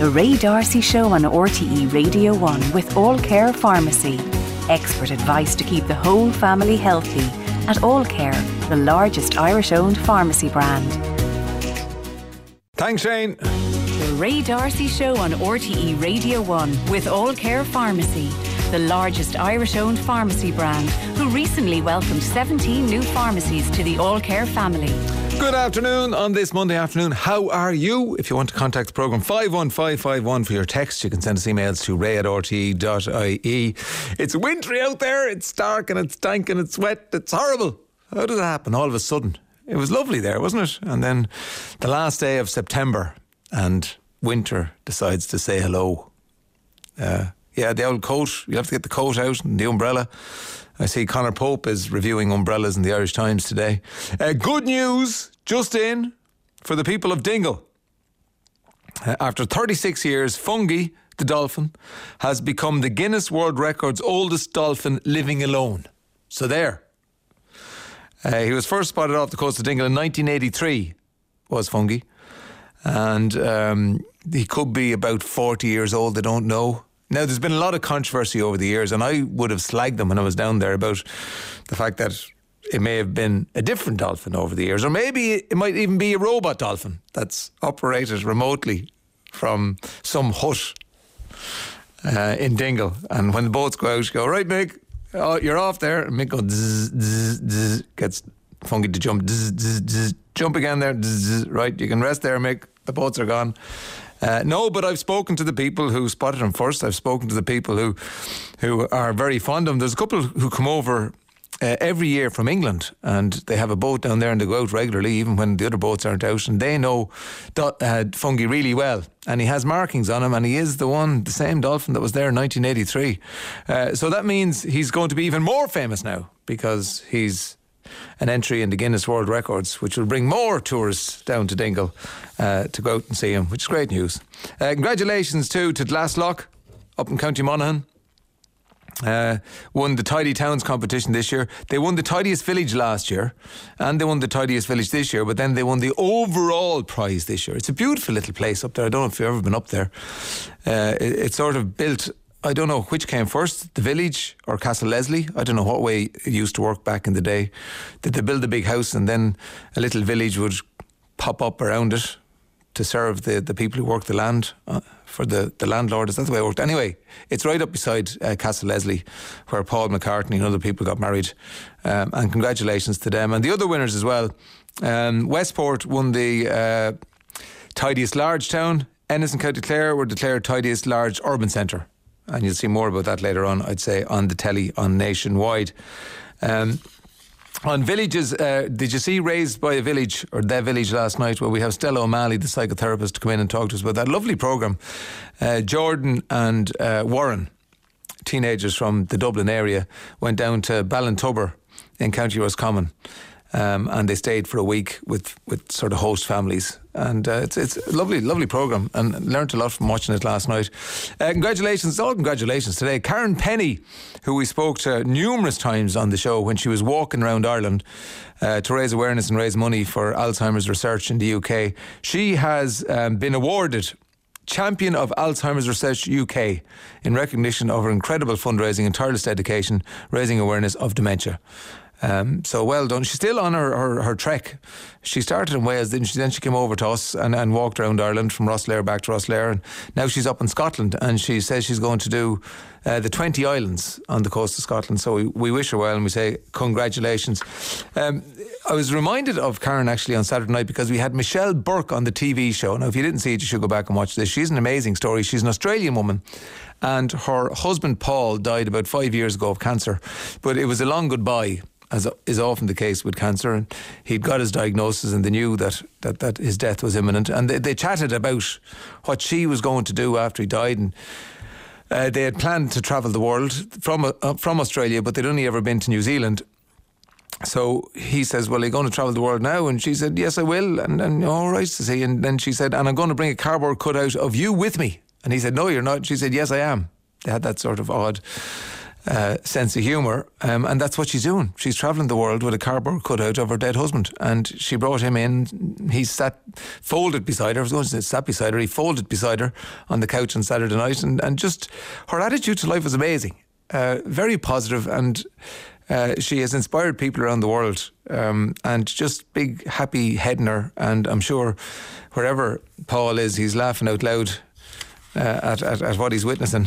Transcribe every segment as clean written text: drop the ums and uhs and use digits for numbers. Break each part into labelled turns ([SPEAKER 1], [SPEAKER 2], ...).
[SPEAKER 1] The Ray D'Arcy Show on RTE Radio 1 with All Care Pharmacy. Expert advice to keep the whole family healthy at All Care, the largest Irish-owned pharmacy brand.
[SPEAKER 2] Thanks, Shane.
[SPEAKER 1] The Ray D'Arcy Show on RTE Radio 1 with All Care Pharmacy, the largest Irish-owned pharmacy brand, who recently welcomed 17 new pharmacies to the All Care family.
[SPEAKER 2] Good afternoon on this Monday afternoon. How are you? If you want to contact the programme, 51551 for your text. You can send us emails to ray@rte.ie. It's wintry out there. It's dark and it's dank and it's wet. It's horrible. How did that happen all of a sudden? It was lovely there, wasn't it? And then the last day of September and winter decides to say hello. Yeah, the old coat. You have to get the coat out and the umbrella. I see Conor Pope is reviewing umbrellas in the Irish Times today. Good news just in for the people of Dingle. After 36 years, Fungie, the dolphin, has become the Guinness World Record's oldest dolphin living alone. So there. He was first spotted off the coast of Dingle in 1983, was Fungie. And he could be about 40 years old, I don't know. Now, there's been a lot of controversy over the years, and I would have slagged them when I was down there about the fact that it may have been a different dolphin over the years, or maybe it might even be a robot dolphin that's operated remotely from some hut in Dingle. And when the boats go out, you go, right, Mick, oh, you're off there. And Mick goes, zzz, zzz, zzz, gets Fungie to jump, zzz, zzz, zzz, jump again there, zzz, zzz, right, you can rest there, Mick, the boats are gone. No, but I've spoken to the people who spotted him first. I've spoken to the people who are very fond of him. There's a couple who come over every year from England, and they have a boat down there and they go out regularly, even when the other boats aren't out, and they know Fungie really well. And he has markings on him, and he is the same dolphin that was there in 1983. So that means he's going to be even more famous now, because he's an entry in the Guinness World Records, which will bring more tourists down to Dingle to go out and see him, which is great news. Congratulations too to Glaslock up in County Monaghan. Won the Tidy Towns competition this year. They won the Tidiest Village last year, and they won the Tidiest Village this year, but then they won the overall prize this year. It's a beautiful little place up there. I don't know if you've ever been up there. It's sort of built, I don't know which came first, the village or Castle Leslie. I don't know what way it used to work back in the day. Did they build a big house and then a little village would pop up around it to serve the people who work the land for the landlord? Is that the way it worked? Anyway, it's right up beside Castle Leslie, where Paul McCartney and other people got married. And congratulations to them. And the other winners as well. Westport won the Tidiest Large Town. Ennis and County Clare were declared Tidiest Large Urban Centre. And you'll see more about that later on, I'd say, on the telly on Nationwide. On villages, did you see Raised by a Village, or The Village, last night, where we have Stella O'Malley, the psychotherapist, to come in and talk to us about that lovely programme. Jordan and Warren, teenagers from the Dublin area, went down to Ballintubber in County Roscommon. And they stayed for a week with sort of host families. And it's a lovely programme, and learnt a lot from watching it last night. Congratulations, all congratulations today. Karen Penny, who we spoke to numerous times on the show when she was walking around Ireland to raise awareness and raise money for Alzheimer's research in the UK. She has been awarded Champion of Alzheimer's Research UK in recognition of her incredible fundraising and tireless dedication, raising awareness of dementia. So well done. She's still on her trek. She started in Wales, then she came over to us and walked around Ireland from Rosslare back to Rosslare, and now she's up in Scotland, and she says she's going to do the 20 islands on the coast of Scotland. So we wish her well, and we say congratulations. I was reminded of Karen actually on Saturday night because we had Michelle Burke on the TV show. Now if you didn't see it, you should go back and watch this. She's an amazing story. She's an Australian woman, and her husband Paul died about 5 years ago of cancer, but it was a long goodbye, as is often the case with cancer, and he'd got his diagnosis and they knew that his death was imminent, and they chatted about what she was going to do after he died, and they had planned to travel the world from Australia, but they'd only ever been to New Zealand. So he says, well, are you going to travel the world now? And she said, yes, I will. And all right to see. And then she said, and I'm going to bring a cardboard cutout of you with me. And he said, no, you're not. She said, yes, I am. They had that sort of odd sense of humour, and that's what she's doing. She's travelling the world with a cardboard cutout of her dead husband, and she brought him in. He folded beside her. I was going to say sat beside her. He folded beside her on the couch on Saturday night, and just her attitude to life was amazing. Very positive, and she has inspired people around the world, and just big happy head in her. And I'm sure wherever Paul is, he's laughing out loud at what he's witnessing.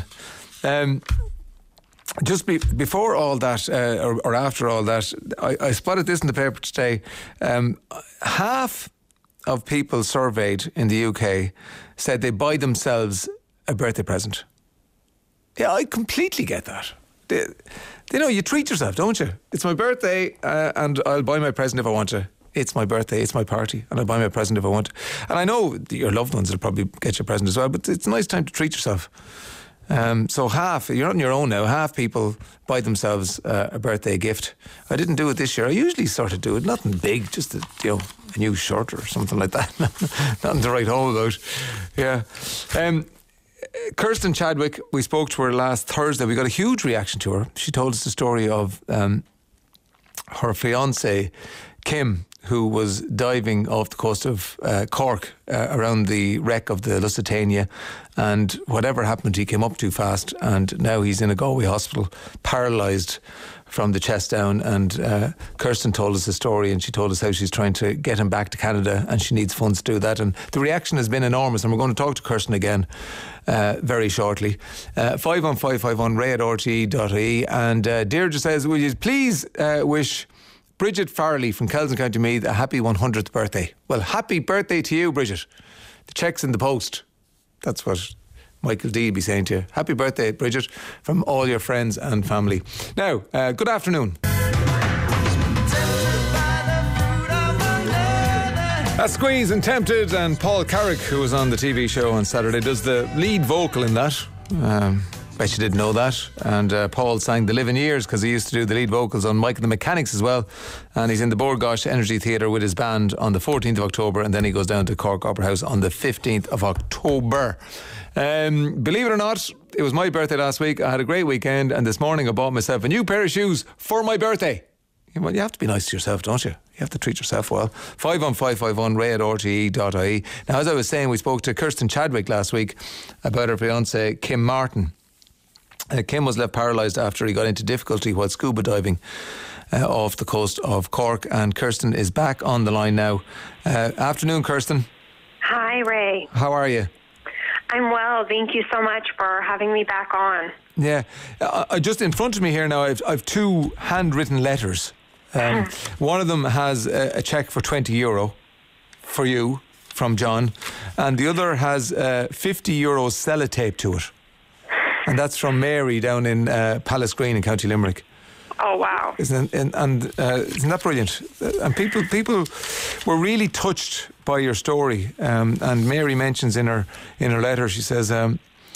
[SPEAKER 2] Just before all that, or after all that, I spotted this in the paper today. Half of people surveyed in the UK said they buy themselves a birthday present. Yeah, I completely get that. You know, you treat yourself, don't you? It's my birthday, and I'll buy my present if I want to. It's my birthday, it's my party, and I'll buy my present if I want to. And I know your loved ones will probably get you a present as well, but it's a nice time to treat yourself. So half, you're not on your own now, half people buy themselves a birthday gift. I didn't do it this year. I usually sort of do it, nothing big, just a new shirt or something like that. Nothing to write home about. Yeah. Kirsten Chadwick, we spoke to her last Thursday. We got a huge reaction to her. She told us the story of her fiancé, Kim, who was diving off the coast of Cork around the wreck of the Lusitania, and whatever happened, he came up too fast, and now he's in a Galway hospital, paralysed from the chest down. And Kirsten told us the story, and she told us how she's trying to get him back to Canada, and she needs funds to do that. And the reaction has been enormous, and we're going to talk to Kirsten again very shortly. 51551 ray@rte.ie. And Deirdre says, will you please wish Bridget Farley from Kells County Meath a happy 100th birthday. Well, happy birthday to you, Bridget. The check's in the post. That's what Michael D will be saying to you. Happy birthday, Bridget, from all your friends and family. Now, good afternoon. That's Squeeze and Tempted, and Paul Carrick, who was on the TV show on Saturday, does the lead vocal in that. Bet you didn't know that. And Paul sang The Living Years because he used to do the lead vocals on Mike and the Mechanics as well. And he's in the Borgosh Energy Theatre with his band on the 14th of October, and then he goes down to Cork Opera House on the 15th of October. Believe it or not, it was my birthday last week. I had a great weekend, and this morning I bought myself a new pair of shoes for my birthday. Well, you have to be nice to yourself, don't you? You have to treat yourself well. 51551 ray@rte.ie. Now, as I was saying, we spoke to Kirsten Chadwick last week about her fiancé, Kim Martin. Kim was left paralysed after he got into difficulty while scuba diving off the coast of Cork, and Kirsten is back on the line now. Afternoon, Kirsten.
[SPEAKER 3] Hi, Ray.
[SPEAKER 2] How are you?
[SPEAKER 3] I'm well. Thank you so much for having me back on.
[SPEAKER 2] Yeah. Just in front of me here now, I've two handwritten letters. One of them has a cheque for €20 for you from John, and the other has €50 sellotape to it. And that's from Mary down in Palace Green in County Limerick.
[SPEAKER 3] Oh, wow.
[SPEAKER 2] Isn't that brilliant? And people were really touched by your story. And Mary mentions in her letter, she says, I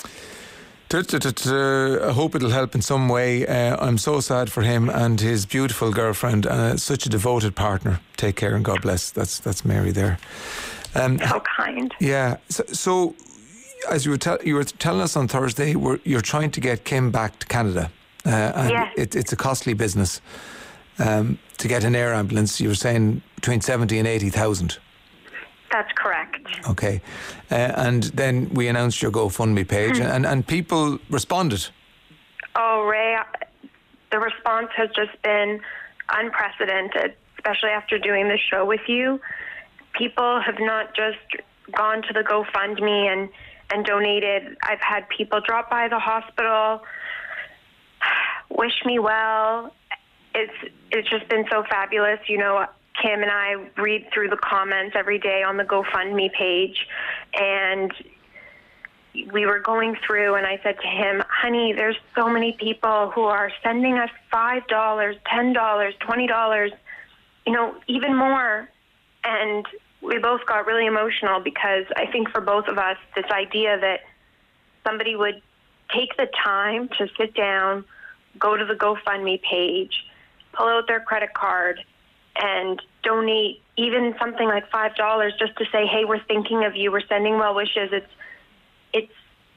[SPEAKER 2] hope it'll help in some way. I'm so sad for him and his beautiful girlfriend, such a devoted partner. Take care and God bless. That's Mary there.
[SPEAKER 3] So kind.
[SPEAKER 2] Yeah. So as you were telling us on Thursday, you're trying to get Kim back to Canada. And
[SPEAKER 3] yes.
[SPEAKER 2] It's a costly business to get an air ambulance. You were saying between 70 and 80,000.
[SPEAKER 3] That's correct.
[SPEAKER 2] Okay. And then we announced your GoFundMe page, and people responded.
[SPEAKER 3] Oh, Ray, the response has just been unprecedented, especially after doing this show with you. People have not just gone to the GoFundMe and donated. I've had people drop by the hospital, wish me well. It's just been so fabulous. You know, Kim and I read through the comments every day on the GoFundMe page, and we were going through, and I said to him, honey, there's so many people who are sending us $5, $10, $20, you know, even more. And we both got really emotional because I think for both of us, this idea that somebody would take the time to sit down, go to the GoFundMe page, pull out their credit card, and donate even something like $5 just to say, hey, we're thinking of you, we're sending well wishes. It's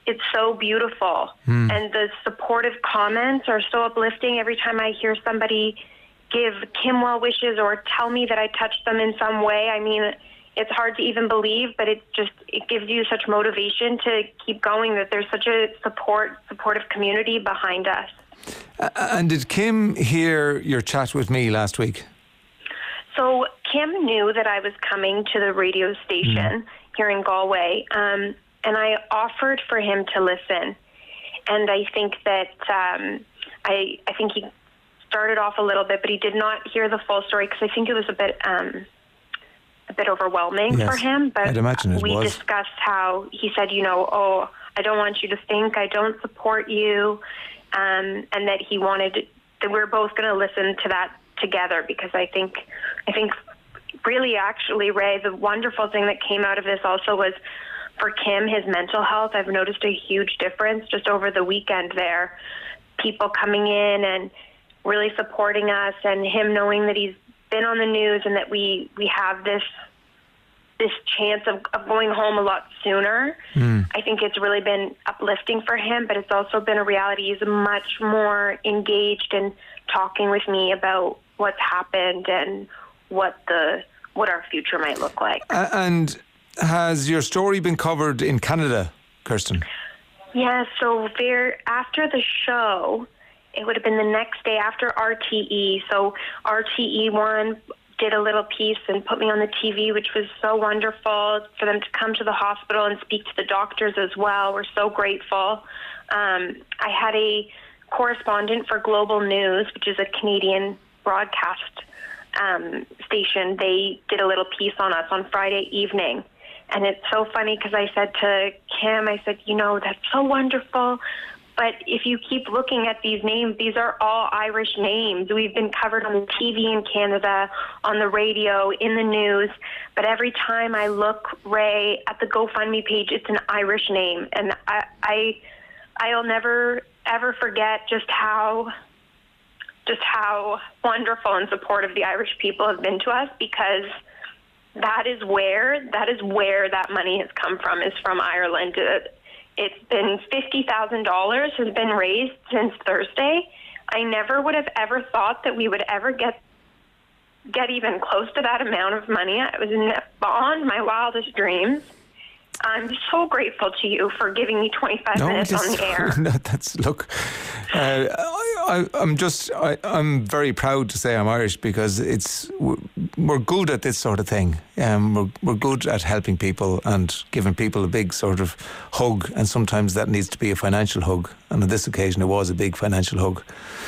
[SPEAKER 3] it's so beautiful. And the supportive comments are so uplifting. Every time I hear somebody give Kim well wishes or tell me that I touched them in some way, I mean, it's hard to even believe, but it gives you such motivation to keep going, that there's such a supportive community behind us.
[SPEAKER 2] And did Kim hear your chat with me last week?
[SPEAKER 3] So Kim knew that I was coming to the radio station here in Galway, and I offered for him to listen. And I think that I think he started off a little bit, but he did not hear the full story, because I think it was a bit overwhelming for him. But
[SPEAKER 2] I'd imagine it
[SPEAKER 3] we
[SPEAKER 2] was.
[SPEAKER 3] discussed how he said, I don't want you to think I don't support you, and that he wanted that we're both going to listen to that together, because I think really, actually, Ray, the wonderful thing that came out of this also was for Kim, his mental health. I've noticed a huge difference just over the weekend there. People coming in and really supporting us, and him knowing that he's been on the news and that we have this chance of going home a lot sooner. I think it's really been uplifting for him, but it's also been a reality. He's much more engaged in talking with me about what's happened and what our future might look like.
[SPEAKER 2] And has your story been covered in Canada, Kirsten?
[SPEAKER 3] Yeah, so after the show, it would have been the next day after RTE. So RTE1 did a little piece and put me on the TV, which was so wonderful for them to come to the hospital and speak to the doctors as well. We're so grateful. I had a correspondent for Global News, which is a Canadian broadcast station. They did a little piece on us on Friday evening. And it's so funny because I said to Kim, that's so wonderful. But if you keep looking at these names, these are all Irish names. We've been covered on the TV in Canada, on the radio, in the news. But every time I look, Ray, at the GoFundMe page, it's an Irish name. And I'll never, ever forget just how wonderful and supportive the Irish people have been to us, because that is where that money has come from, is from Ireland. It's been $50,000 has been raised since Thursday. I never would have ever thought that we would ever get even close to that amount of money. It was beyond my wildest dreams. I'm so grateful to you for giving me 25 minutes on the air. I'm very proud to say I'm Irish, because we're good at this sort of thing. We're good at helping people and giving people a big sort of hug, and sometimes that needs to be a financial hug. And on this occasion, it was a big financial hug.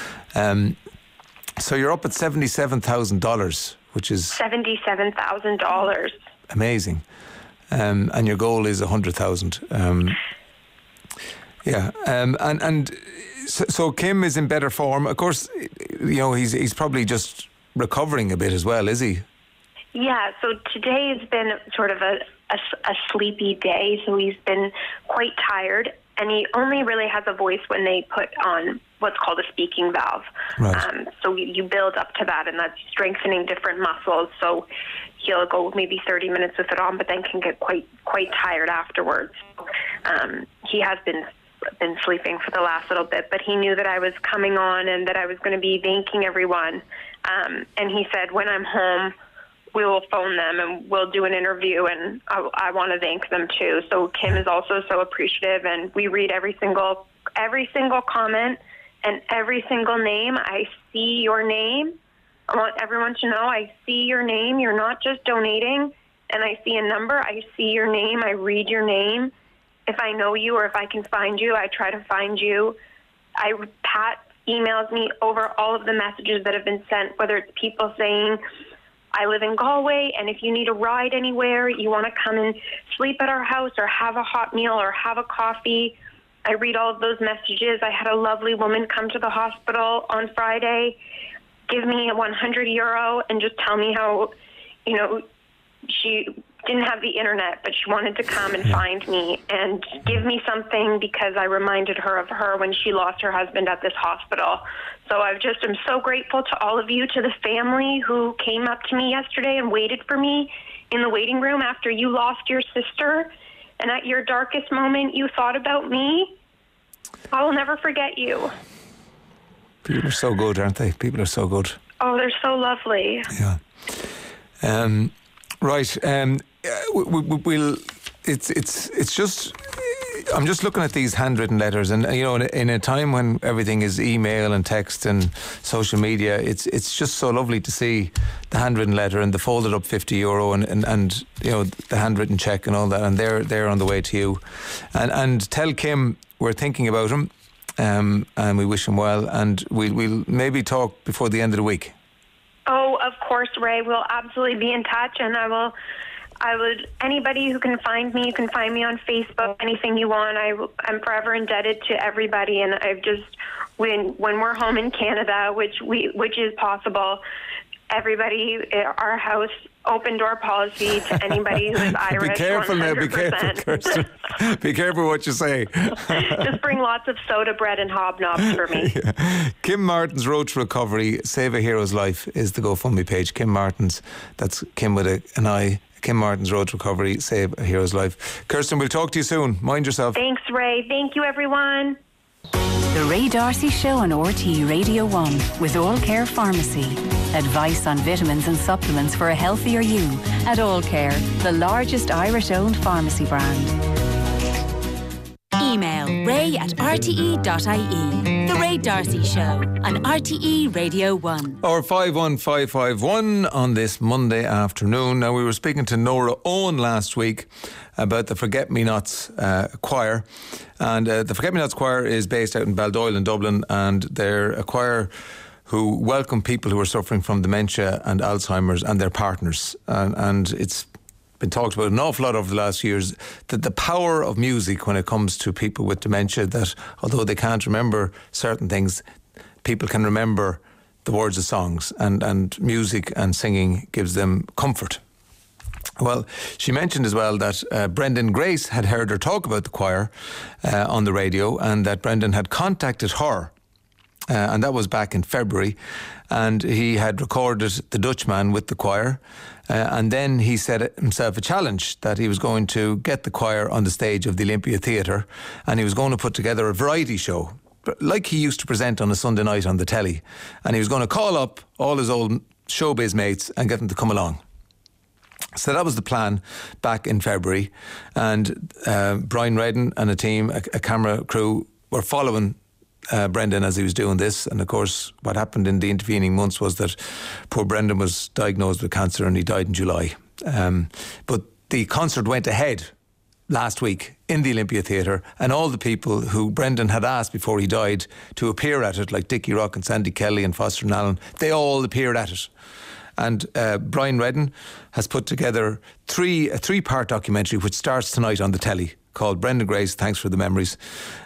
[SPEAKER 3] So you're up at $77,000, which is $77,000.
[SPEAKER 2] Amazing. And your goal is 100,000. So Kim is in better form. Of course, he's probably just recovering a bit as well, is he?
[SPEAKER 3] Yeah. So today has been sort of a sleepy day. So he's been quite tired, and he only really has a voice when they put on what's called a speaking valve.
[SPEAKER 2] Right.
[SPEAKER 3] So you build up to that, and that's strengthening different muscles. So he'll go maybe 30 minutes with it on, but then can get quite tired afterwards. He has been sleeping for the last little bit, but he knew that I was coming on and that I was going to be thanking everyone. And he said, when I'm home, we will phone them and we'll do an interview, and I want to thank them too. So Kim is also so appreciative, and we read every single comment and every single name. I see your name. I want everyone to know I see your name. You're not just donating, and I see a number. I see your name. I read your name. If I know you or if I can find you, I try to find you. Pat emails me over all of the messages that have been sent, whether it's people saying, I live in Galway, and if you need a ride anywhere, you want to come and sleep at our house or have a hot meal or have a coffee, I read all of those messages. I had a lovely woman come to the hospital on Friday, give me €100 and just tell me how, she didn't have the internet, but she wanted to come and find me and give me something because I reminded her of her when she lost her husband at this hospital. So I'm so grateful to all of you, to the family who came up to me yesterday and waited for me in the waiting room after you lost your sister. and at your darkest moment, you thought about me. I will never forget you.
[SPEAKER 2] People are so good, aren't they? People are so good.
[SPEAKER 3] Oh, they're so lovely.
[SPEAKER 2] Yeah. Right. We'll. It's just. I'm just looking at these handwritten letters, and in a time when everything is email and text and social media, it's just so lovely to see the handwritten letter and the folded up €50 and the handwritten check and all that, and they're on the way to you, and tell Kim we're thinking about him, and we wish him well, and we'll maybe talk before the end of the week.
[SPEAKER 3] Oh, of course, Ray. We'll absolutely be in touch, and anybody who can find me, you can find me on Facebook, anything you want. I'm forever indebted to everybody, and I've just, when we're home in Canada, which is possible, everybody, our house, open door policy to anybody who is Irish.
[SPEAKER 2] Be careful
[SPEAKER 3] 100%.
[SPEAKER 2] now, be careful, Kirsten. Be careful what you say.
[SPEAKER 3] Just bring lots of soda bread and hobnobs for me.
[SPEAKER 2] Yeah. Kim Martin's Road to Recovery, Save a Hero's Life is the GoFundMe page. Kim Martin's, that's Kim with an I. Kim Martin's Road to Recovery, Save a Hero's Life. Kirsten, we'll talk to you soon. Mind yourself.
[SPEAKER 3] Thanks, Ray. Thank you, everyone.
[SPEAKER 1] The Ray D'Arcy Show on RTE Radio 1 with All Care Pharmacy. Advice on vitamins and supplements for a healthier you at All Care, the largest Irish-owned pharmacy brand.
[SPEAKER 4] Email ray@rte.ie. The Ray D'Arcy Show on RTE Radio 1.
[SPEAKER 2] Or 51551 on this Monday afternoon. Now, we were speaking to Nora Owen last week about the Forget-Me-Nots choir. And the Forget-Me-Nots choir is based out in Baldoyle in Dublin, and they're a choir who welcome people who are suffering from dementia and Alzheimer's and their partners. And it's been talked about an awful lot over the last years, that the power of music when it comes to people with dementia, that although they can't remember certain things, people can remember the words of songs, and music and singing gives them comfort. Well, she mentioned as well that Brendan Grace had heard her talk about the choir on the radio, and that Brendan had contacted her, and that was back in February, and he had recorded The Dutchman with the choir, and then he set himself a challenge that he was going to get the choir on the stage of the Olympia Theatre, and he was going to put together a variety show like he used to present on a Sunday night on the telly, and he was going to call up all his old showbiz mates and get them to come along. So that was the plan back in February, and Brian Redden and a team, a camera crew, were following Brendan as he was doing this. And of course, what happened in the intervening months was that poor Brendan was diagnosed with cancer and he died in July. But the concert went ahead last week in the Olympia Theatre, and all the people who Brendan had asked before he died to appear at it, like Dickie Rock and Sandy Kelly and Foster and Allen, they all appeared at it. And Brian Redden has put together a three-part documentary which starts tonight on the telly, called Brendan Grace, Thanks for the Memories.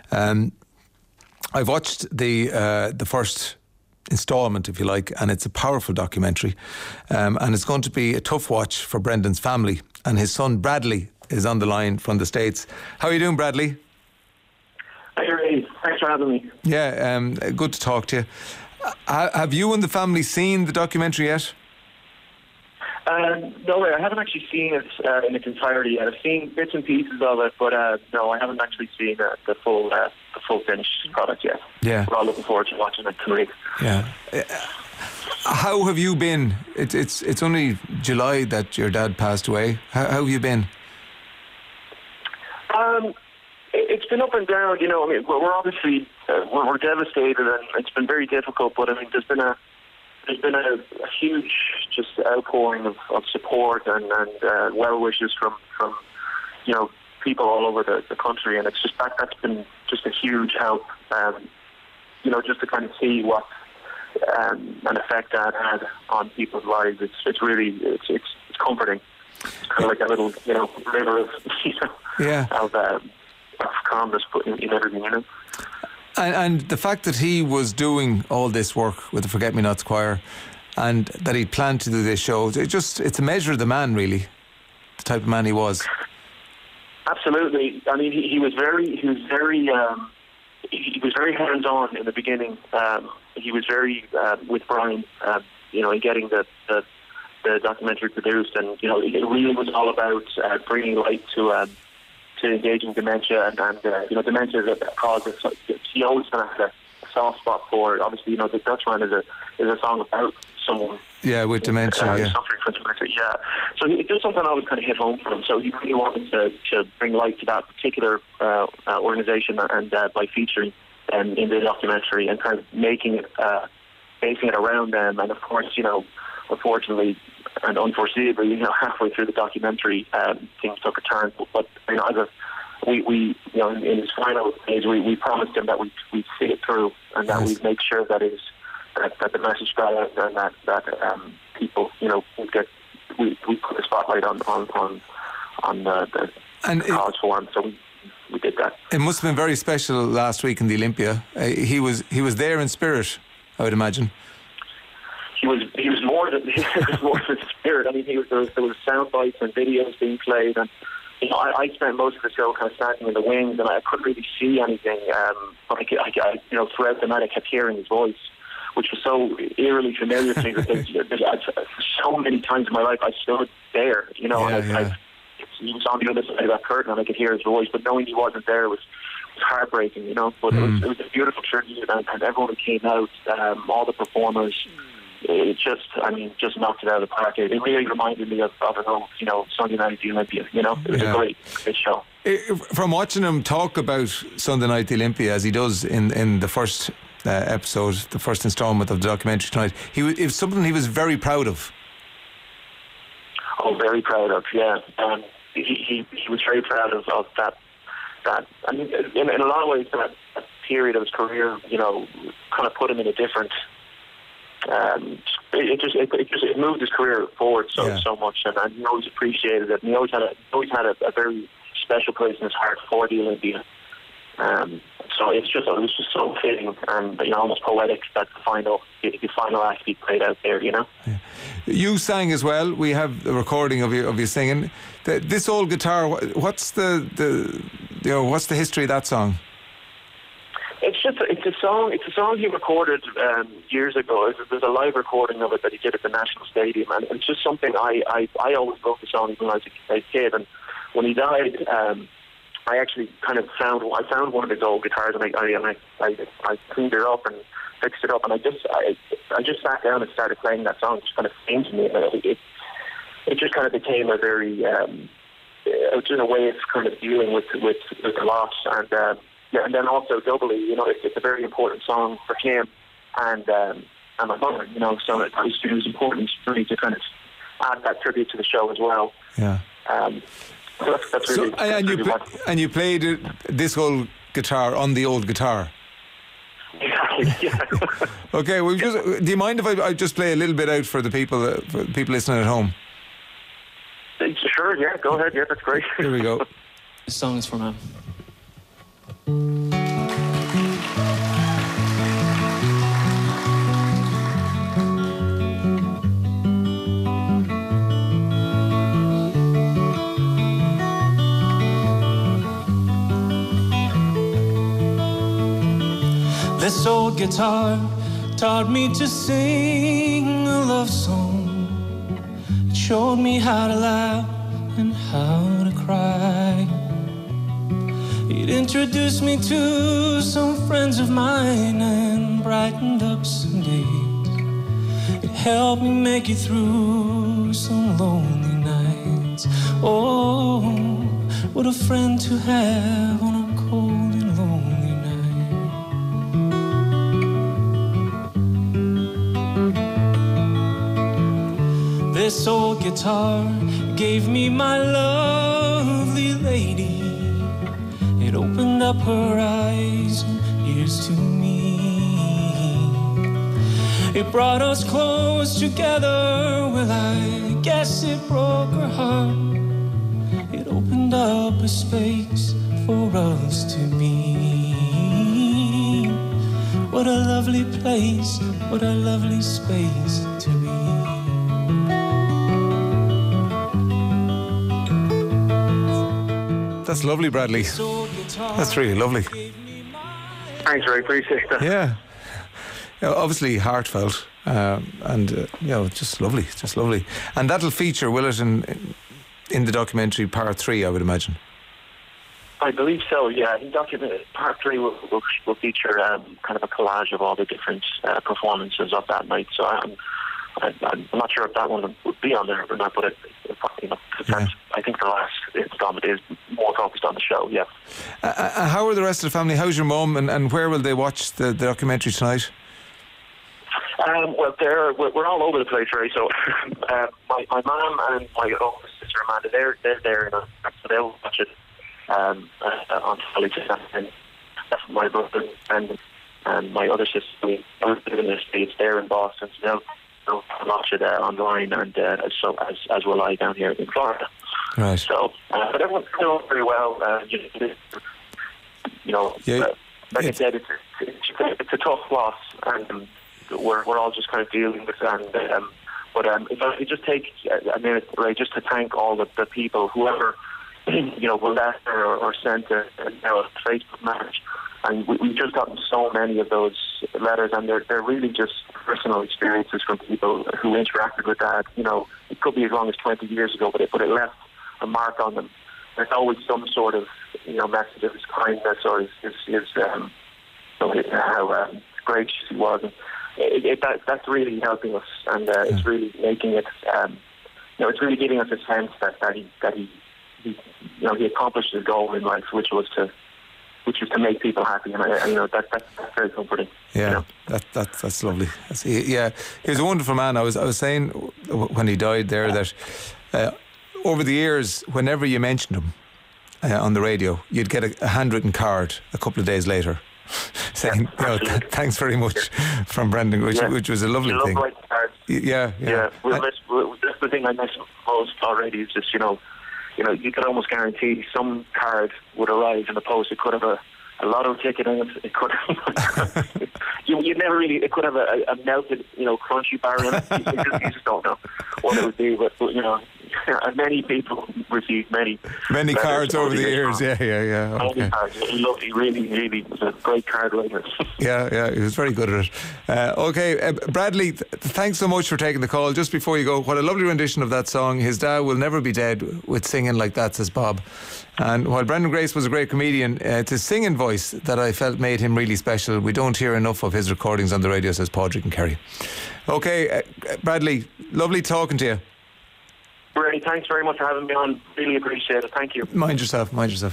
[SPEAKER 2] I've watched the first instalment, if you like, and it's a powerful documentary, and it's going to be a tough watch for Brendan's family. And his son Bradley is on the line from the States. How are you doing, Bradley?
[SPEAKER 5] Hi, Ray. Thanks for having me.
[SPEAKER 2] Yeah, good to talk to you. Have you and the family seen the documentary yet?
[SPEAKER 5] No, I haven't actually seen it in its entirety yet. I've seen bits and pieces of it, but no, I haven't actually seen the full finished product yet.
[SPEAKER 2] Yeah,
[SPEAKER 5] we're all looking forward to watching it tonight.
[SPEAKER 2] Yeah. How have you been? It's only July that your dad passed away. How have you been?
[SPEAKER 5] It's been up and down. You know, I mean, we're obviously we're devastated, and it's been very difficult. But I mean, there's been a huge just outpouring of support and well wishes from people all over the country, and it's just that's been just a huge help. Just to kind of see what an effect that had on people's lives. It's really comforting. It's kind of like a little river of of calmness in everything, you know.
[SPEAKER 2] And the fact that he was doing all this work with the Forget-Me-Nots choir, and that he planned to do this show, it's a measure of the man, really, the type of man he was.
[SPEAKER 5] Absolutely. I mean, he was very hands-on in the beginning. He was very with Brian, in getting the documentary produced, and it really was all about bringing light to engaging dementia, and dementia is a cause that she always kind of had a soft spot for. Obviously, the Dutchman is a song about someone.
[SPEAKER 2] Yeah, with dementia,
[SPEAKER 5] suffering from dementia, yeah. So it was something I always kind of hit home for him. So he really wanted to bring light to that particular organisation, and by featuring them in the documentary and kind of making it, basing it around them. And of course, unfortunately and unforeseeably, halfway through the documentary, things took a turn. But we in his final days, we promised him that we'd see it through, and that we'd make sure that that the message got out, and that people, we put the spotlight on the cause for him. So we did that.
[SPEAKER 2] It must have been very special last week in the Olympia. He was there in spirit, I would imagine.
[SPEAKER 5] He was more than spirit. I mean, there was sound bites and videos being played, and I spent most of the show kind of standing in the wings, and I couldn't really see anything. But I throughout the night, I kept hearing his voice, which was so eerily familiar to me that so many times in my life I stood there, he was on the other side of that curtain and I could hear his voice, but knowing he wasn't there was heartbreaking, But it was a beautiful tribute, and everyone who came out, all the performers, it just knocked it out of the park. It really reminded me of an old, Sunday Night at the Olympia. It was a great show.
[SPEAKER 2] From watching him talk about Sunday Night at the Olympia, as he does in the first episode, the first instalment of the documentary tonight, it was something he was very proud of.
[SPEAKER 5] Oh, very proud of, yeah. He was very proud of that. I mean, in a lot of ways, that period of his career, kind of put him in a different. It moved his career forward so much, and he always appreciated it. And he always had a very special place in his heart for the Olympia. So it was just so fitting and almost poetic that the final act he played out there. Yeah.
[SPEAKER 2] You sang as well. We have a recording of you singing. This old guitar. What's the history of that song?
[SPEAKER 5] It's a song he recorded years ago. There's a live recording of it that he did at the National Stadium, and it's just something I always loved the song when I was a kid. And when he died, I actually kind of found one of his old guitars, and I cleaned it up and fixed it up, and I just sat down and started playing that song. It just kind of came to me, and it just kind of became a very just a way of kind of dealing with the loss, and then also doubly, it's a very important song for him and my mother, so it was important for me to kind of add that tribute to the show as well.
[SPEAKER 2] Yeah.
[SPEAKER 5] So that's really.
[SPEAKER 2] And you played this old guitar on the old guitar.
[SPEAKER 5] Exactly. Yeah.
[SPEAKER 2] Okay. Well, do you mind if I just play a little bit out for the people listening at home?
[SPEAKER 5] Sure. Yeah. Go ahead. Yeah, that's great.
[SPEAKER 2] Here we go.
[SPEAKER 6] This song is for him. This old guitar taught me to sing a love song. It showed me how to laugh and how to cry. It introduced me to some friends of mine and brightened up some days. It helped me make it through some lonely nights. Oh, what a friend to have on a cold and lonely night. This old guitar gave me my lovely lady. It opened up her eyes and ears to me. It brought us close together. Well, I guess it broke her heart. It opened up a space for us to be. What a lovely place, what a lovely space to be.
[SPEAKER 2] That's lovely, Bradley. That's really lovely.
[SPEAKER 5] Thanks, Ray. Appreciate that.
[SPEAKER 2] Yeah. Obviously heartfelt, and just lovely. And that'll feature, will it, in the documentary part 3, I would imagine.
[SPEAKER 5] I believe so, yeah. I think part 3 will feature kind of a collage of all the different performances of that night. So I'm not sure if that one would be on there or not, but I think the last installment is more focused on the show, yeah.
[SPEAKER 2] How are the rest of the family? How's your mum, and where will they watch the documentary tonight?
[SPEAKER 5] Well, we're all over the place, right? So my mum and my older sister Amanda, they're there, so they'll watch it on telly tonight. And that's my brother and my other sister. We live in the States. They're in Boston, so they'll watch it online, and so as will I down here in Florida.
[SPEAKER 2] Right.
[SPEAKER 5] So, but everyone's doing very well. Like I said, it's a tough loss, and we're all just kind of dealing with it. But if I could just take a minute, right, just to thank all the people, whoever were left or sent a Facebook message, and we've just gotten so many of those letters, and they're really just personal experiences from people who interacted with that. It could be as long as 20 years ago, but it left a mark on them. There's always some sort of message of his kindness or how gracious he was. And that's really helping us, and it's really making it. It's really giving us a sense that he accomplished his goal in life, which was to make people happy, and that's very comforting.
[SPEAKER 2] Yeah, that's lovely. He was a wonderful man. I was saying when he died there that over the years, whenever you mentioned him on the radio, you'd get a handwritten card a couple of days later saying, thanks very much from Brendan, which was a lovely thing.
[SPEAKER 5] Cards.
[SPEAKER 2] Yeah.
[SPEAKER 5] That's the thing I miss most already. Is just you could almost guarantee some card would arrive in the post. It could have a lotto ticket in it. It could have you never really. It could have a melted crunchy bar in it. You just don't know what it would be. But many people received many
[SPEAKER 2] cards over the years. Yeah. Okay.
[SPEAKER 5] Many cards. Lovely, really a great card writer.
[SPEAKER 2] Yeah, he was very good at it. Okay, Bradley, thanks so much for taking the call. Just before you go, what a lovely rendition of that song. His dad will never be dead with singing like that, says Bob. And while Brendan Grace was a great comedian, it's his singing voice that I felt made him really special. We don't hear enough of his recordings on the radio, says Padraig and Kerry. Okay, Bradley, lovely talking to you.
[SPEAKER 5] Ray, thanks very much for having me on. Really appreciate it. Thank you.
[SPEAKER 2] Mind yourself.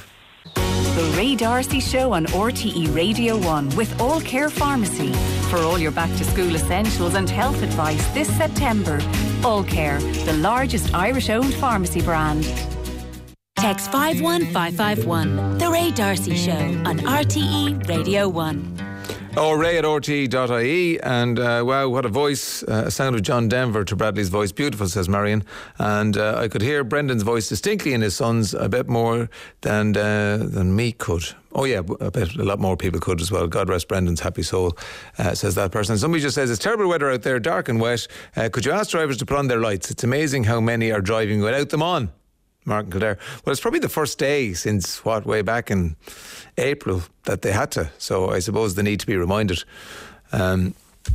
[SPEAKER 1] The Ray D'Arcy Show on RTE Radio 1 with All Care Pharmacy. For all your back to school essentials and health advice this September. All Care, the largest Irish owned pharmacy brand.
[SPEAKER 4] Text 51551. The Ray D'Arcy Show on RTE Radio 1.
[SPEAKER 2] Ray at RTE.ie, and wow, what a voice, a sound of John Denver to Bradley's voice. Beautiful, says Marion. And I could hear Brendan's voice distinctly in his son's a bit more than me could. Oh yeah, a lot more people could as well. God rest Brendan's happy soul, says that person. Somebody just says, it's terrible weather out there, dark and wet. Could you ask drivers to put on their lights? It's amazing how many are driving without them on. Martin Kildare. Well, it's probably the first day since way back in April that they had to. So I suppose they need to be reminded. Now,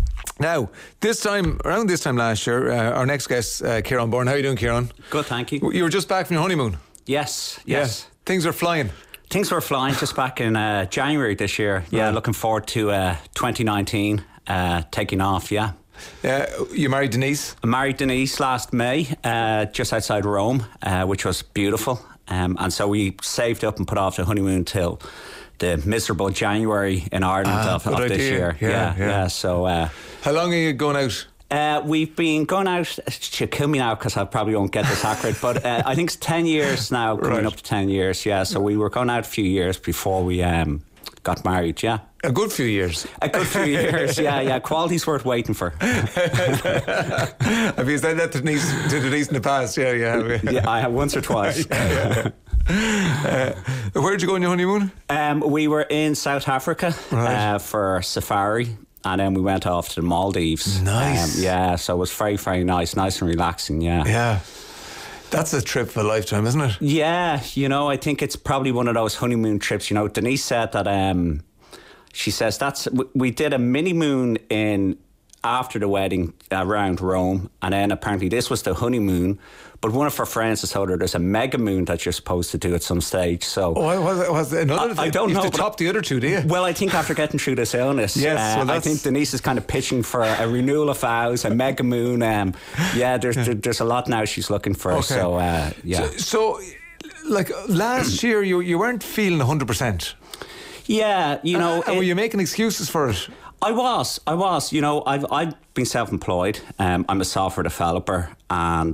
[SPEAKER 2] around this time last year, our next guest, Kieran Byrne. How are you doing, Kieran?
[SPEAKER 7] Good, thank you.
[SPEAKER 2] You were just back from your honeymoon?
[SPEAKER 7] Yes.
[SPEAKER 2] Yeah. Things are flying.
[SPEAKER 7] Things were flying just back in January this year. Yeah, right. Looking forward to 2019 taking off, yeah.
[SPEAKER 2] You married Denise?
[SPEAKER 7] I married Denise last May, just outside Rome, which was beautiful. And so we saved up and put off the honeymoon till the miserable January in Ireland of this year. Yeah. So,
[SPEAKER 2] how long are you going out?
[SPEAKER 7] We've been going out. She'll kill me now because I probably won't get this accurate, but I think it's 10 years now, coming up to 10 years. Yeah, so we were going out a few years before we got married. Yeah.
[SPEAKER 2] A good few years.
[SPEAKER 7] Yeah. Quality's worth waiting for.
[SPEAKER 2] Have you said that to Denise in the past? Yeah,
[SPEAKER 7] I have once or twice.
[SPEAKER 2] Where did you go on your honeymoon?
[SPEAKER 7] We were in South Africa for safari, and then we went off to the Maldives.
[SPEAKER 2] Nice.
[SPEAKER 7] So it was very, very nice and relaxing.
[SPEAKER 2] Yeah. That's a trip of a lifetime, isn't it?
[SPEAKER 7] Yeah, I think it's probably one of those honeymoon trips. Denise said that. She says we did a mini moon in after the wedding around Rome, and then apparently this was the honeymoon. But one of her friends has told her there's a mega moon that you're supposed to do at some stage. So
[SPEAKER 2] was another?
[SPEAKER 7] I don't know.
[SPEAKER 2] You have to top the other two, do you?
[SPEAKER 7] Well, I think after getting through this illness, I think Denise is kind of pitching for a renewal of vows, a mega moon. There's a lot now she's looking for. Okay. So
[SPEAKER 2] So, like last year, you weren't feeling 100%.
[SPEAKER 7] Yeah,
[SPEAKER 2] were you making excuses for it?
[SPEAKER 7] I was. I've been self-employed. I'm a software developer, and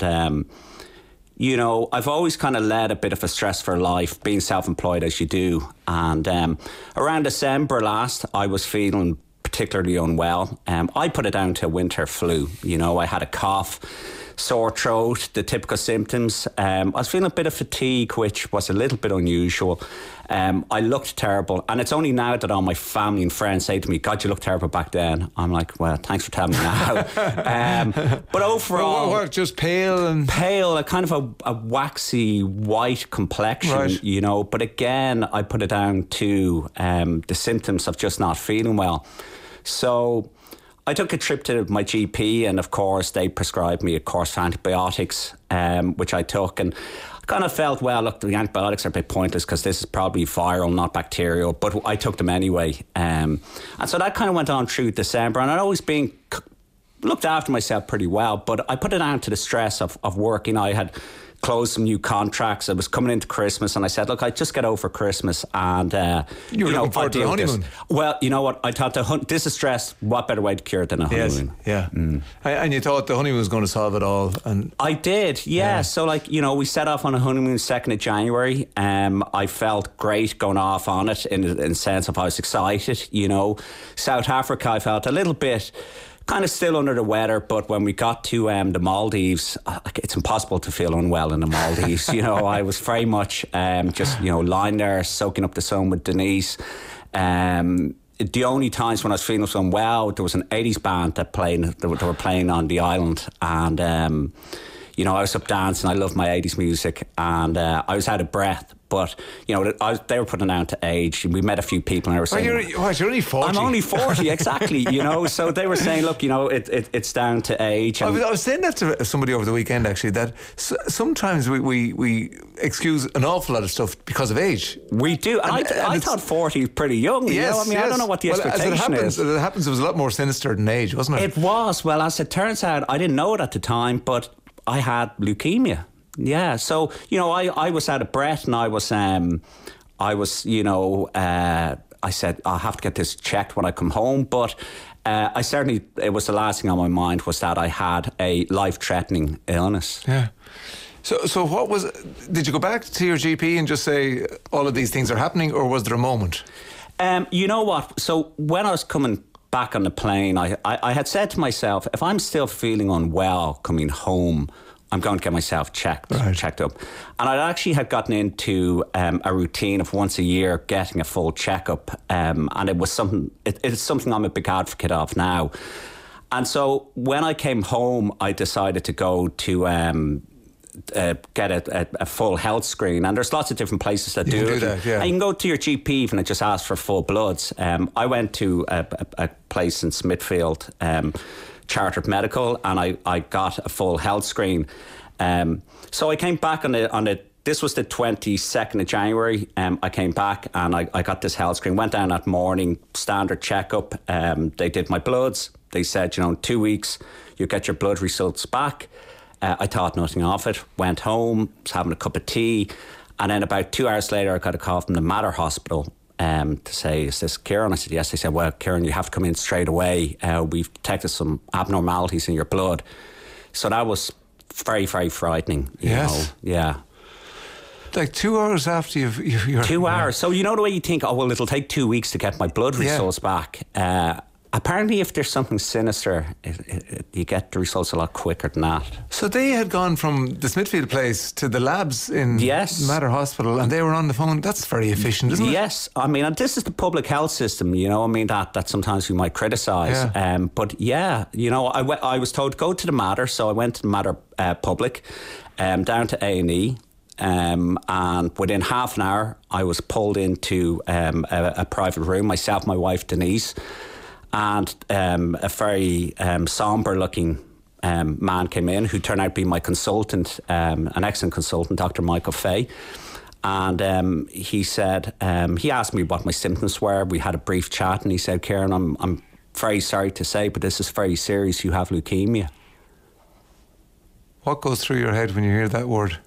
[SPEAKER 7] I've always kind of led a bit of a stressful life, being self-employed as you do. And around December last, I was feeling particularly unwell. I put it down to winter flu. I had a cough, sore throat, the typical symptoms. I was feeling a bit of fatigue, which was a little bit unusual. I looked terrible, and it's only now that all my family and friends say to me, God, you look terrible back then. I'm like, well, thanks for telling me now. But overall...
[SPEAKER 2] What, just pale?
[SPEAKER 7] Pale, a kind of a waxy white complexion, right. But again, I put it down to the symptoms of just not feeling well. So I took a trip to my GP, and of course they prescribed me a course of antibiotics, which I took, and I kind of felt, well, look, the antibiotics are a bit pointless because this is probably viral, not bacterial, but I took them anyway. And so that kind of went on through December, and I'd always been looked after myself pretty well, but I put it down to the stress of working. I had closed some new contracts. I was coming into Christmas, and I said, look, I just get over Christmas, and
[SPEAKER 2] you were looking forward to the honeymoon.
[SPEAKER 7] Well, you know what, I thought this is stress. What better way to cure it than a honeymoon?
[SPEAKER 2] Yes, yeah. And you thought the honeymoon was going to solve it all? And
[SPEAKER 7] I did, yeah. So we set off on a honeymoon 2nd of January. I felt great going off on it in the sense of I was excited. South Africa, I felt a little bit kind of still under the weather, but when we got to the Maldives, it's impossible to feel unwell in the Maldives. I was very much just lying there soaking up the sun with Denise. The only times when I was feeling unwell, there was an 80s band they were playing on the island, and I was up dancing. I love my 80s music, and I was out of breath. But, they were putting down to age. We met a few people, and they were saying...
[SPEAKER 2] You're only 40.
[SPEAKER 7] I'm only 40, exactly, So they were saying, look, it's down to age.
[SPEAKER 2] I was saying that to somebody over the weekend, actually, that sometimes we excuse an awful lot of stuff because of age.
[SPEAKER 7] We do. And I thought 40 is pretty young.
[SPEAKER 2] Yes,
[SPEAKER 7] I don't know what the expectation is.
[SPEAKER 2] As it happens, it was a lot more sinister than age, wasn't it?
[SPEAKER 7] It was. Well, as it turns out, I didn't know it at the time, but I had leukemia. Yeah, so I was out of breath, and I said I'll have to get this checked when I come home. But it was the last thing on my mind was that I had a life-threatening illness.
[SPEAKER 2] Yeah. So what was? Did you go back to your GP and just say all of these things are happening, or was there a moment?
[SPEAKER 7] You know what? So when I was coming back on the plane, I had said to myself, if I'm still feeling unwell coming home, I'm going to get myself checked up. And I actually had gotten into a routine of once a year getting a full checkup. And it was something, it's something I'm a big advocate of now. And so when I came home, I decided to go to get a full health screen. And there's lots of different places that do it.
[SPEAKER 2] That, yeah.
[SPEAKER 7] And you can go to your GP even and just ask for full bloods. I went to a place in Smithfield, Chartered Medical, and I got a full health screen. So I came back this was the 22nd of January. I came back and I got this health screen, went down that morning, standard checkup. They did my bloods. They said, in 2 weeks, you get your blood results back. I thought nothing of it, went home, was having a cup of tea, and then about 2 hours later, I got a call from the Mater Hospital to say, is this Kieran? I said, yes. They said, well, Kieran, you have to come in straight away. We've detected some abnormalities in your blood. So that was very, very frightening. You know? Yeah.
[SPEAKER 2] Like 2 hours after you're
[SPEAKER 7] 2 hours. So the way you think, oh, well, it'll take 2 weeks to get my blood results back. Apparently, if there's something sinister, you get the results a lot quicker than that.
[SPEAKER 2] So they had gone from the Smithfield place to the labs in Mater Hospital, and they were on the phone. That's very efficient, isn't it?
[SPEAKER 7] Yes. I mean, and this is the public health system, that sometimes we might criticise.
[SPEAKER 2] Yeah.
[SPEAKER 7] But I was told to go to the Mater, so I went to the Mater Public, down to A&E. And within half an hour, I was pulled into a private room, myself, my wife, Denise. and a very sombre-looking man came in who turned out to be my consultant, an excellent consultant, Dr. Michael Fay. And he said, he asked me what my symptoms were. We had a brief chat, and he said, Kieran, I'm very sorry to say, but this is very serious. You have leukemia.
[SPEAKER 2] What goes through your head when you hear that word?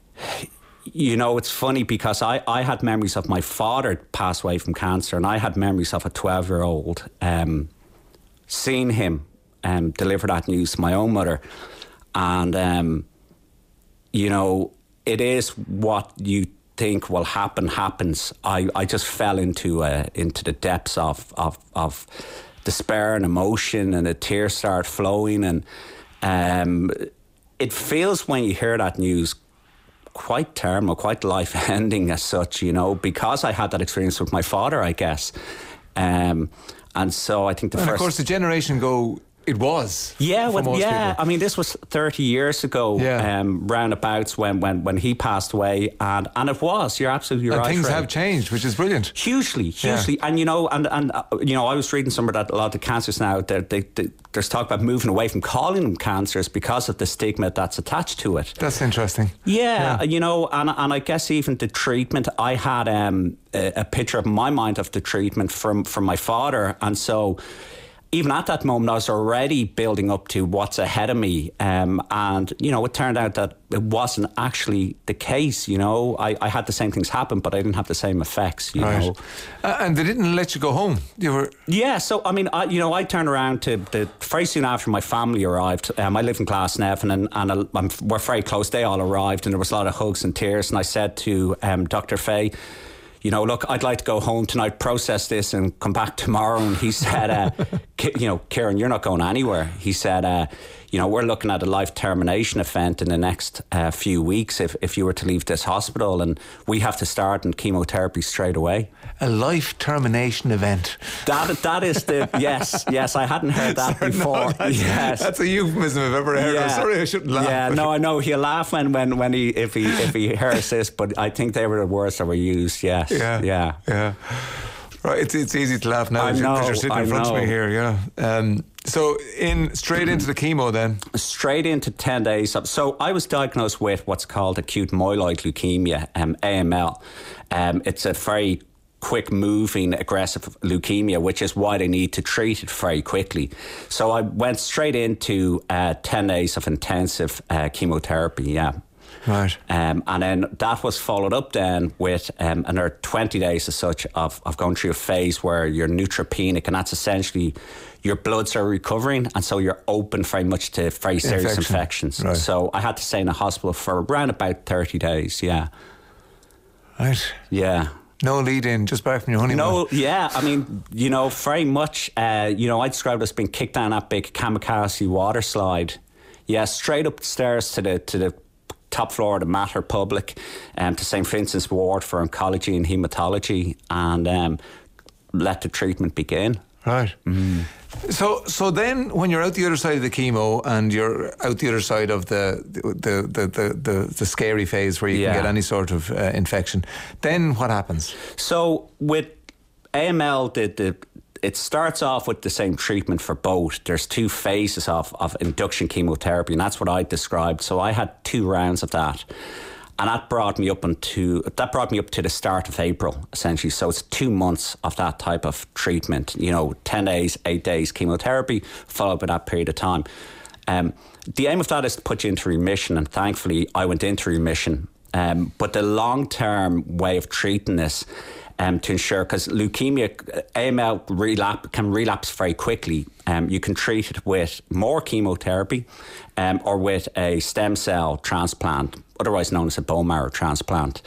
[SPEAKER 7] You know, it's funny because I had memories of my father pass away from cancer, and I had memories of a 12-year-old seeing him deliver that news to my own mother. And, you know, it is what you think will happens. I just fell into the depths of despair and emotion, and the tears start flowing, and it feels when you hear that news quite terminal, quite life-ending as such, you know, because I had that experience with my father, I guess. And so I think
[SPEAKER 2] of course, the generation ago, it was.
[SPEAKER 7] Yeah,
[SPEAKER 2] for most people.
[SPEAKER 7] I mean, this was 30 years ago, roundabouts when he passed away, and it was. You're absolutely right.
[SPEAKER 2] And things have changed, which is brilliant.
[SPEAKER 7] Hugely. And you know, and you know, I was reading somewhere that a lot of the cancers now, there's talk about moving away from calling them cancers because of the stigma that's attached to it.
[SPEAKER 2] That's interesting.
[SPEAKER 7] Yeah. You know, and I guess even the treatment, I had a picture in my mind of the treatment from my father, and so even at that moment, I was already building up to what's ahead of me. And, you know, it turned out that it wasn't actually the case, you know. I had the same things happen, but I didn't have the same effects, you know.
[SPEAKER 2] And they didn't let you go home? You were...
[SPEAKER 7] Yeah, so, I mean, I turned around to very soon after my family arrived. I live in Glasnevin, and we're very close. They all arrived, and there was a lot of hugs and tears. And I said to Dr. Fay, you know, look, I'd like to go home tonight, process this, and come back tomorrow. And he said, you know, Kieran, you're not going anywhere. He said, you know, we're looking at a life termination event in the next few weeks if you were to leave this hospital, and we have to start in chemotherapy straight away.
[SPEAKER 2] A life termination event.
[SPEAKER 7] That is the yes. I hadn't heard that before.
[SPEAKER 2] Yes, that's a euphemism I've ever heard. I'm sorry, I shouldn't laugh.
[SPEAKER 7] Yeah, no, I know he'll laugh when if he hears this, but I think they were the words that were used. Yes, yeah.
[SPEAKER 2] Right, it's easy to laugh now because you're sitting in front of me here. Yeah. So straight into the chemo then? Straight
[SPEAKER 7] into 10 days. So I was diagnosed with what's called acute myeloid leukemia, AML. It's a very quick moving aggressive leukemia, which is why they need to treat it very quickly. So I went straight into 10 days of intensive chemotherapy,
[SPEAKER 2] Right.
[SPEAKER 7] And then that was followed up then with another 20 days as such of going through a phase where you're neutropenic, and that's essentially your bloods are recovering, and so you're open very much to very serious infections.
[SPEAKER 2] Right.
[SPEAKER 7] So I had to stay in the hospital for around about 30 days,
[SPEAKER 2] Right.
[SPEAKER 7] Yeah.
[SPEAKER 2] No lead in, just back from your honeymoon.
[SPEAKER 7] No, yeah, I mean, you know, very much, you know, I described it as being kicked down that big kamikaze water slide. Yeah, straight up the stairs to the top floor of the Mater Public, to St. Vincent's Ward for oncology and haematology, and let the treatment begin.
[SPEAKER 2] Right. Mm. So then, when you're out the other side of the chemo and you're out the other side of the scary phase where you can get any sort of infection, then what happens?
[SPEAKER 7] So with AML, it starts off with the same treatment for both. There's two phases of induction chemotherapy, and that's what I described. So I had 2 rounds of that. And that brought me up to the start of April, essentially. So it's 2 months of that type of treatment. You know, 10 days, 8 days chemotherapy, followed by that period of time. The aim of that is to put you into remission, and thankfully I went into remission. But the long-term way of treating this, to ensure, because leukemia, AML can relapse very quickly. You can treat it with more chemotherapy or with a stem cell transplant, otherwise known as a bone marrow transplant.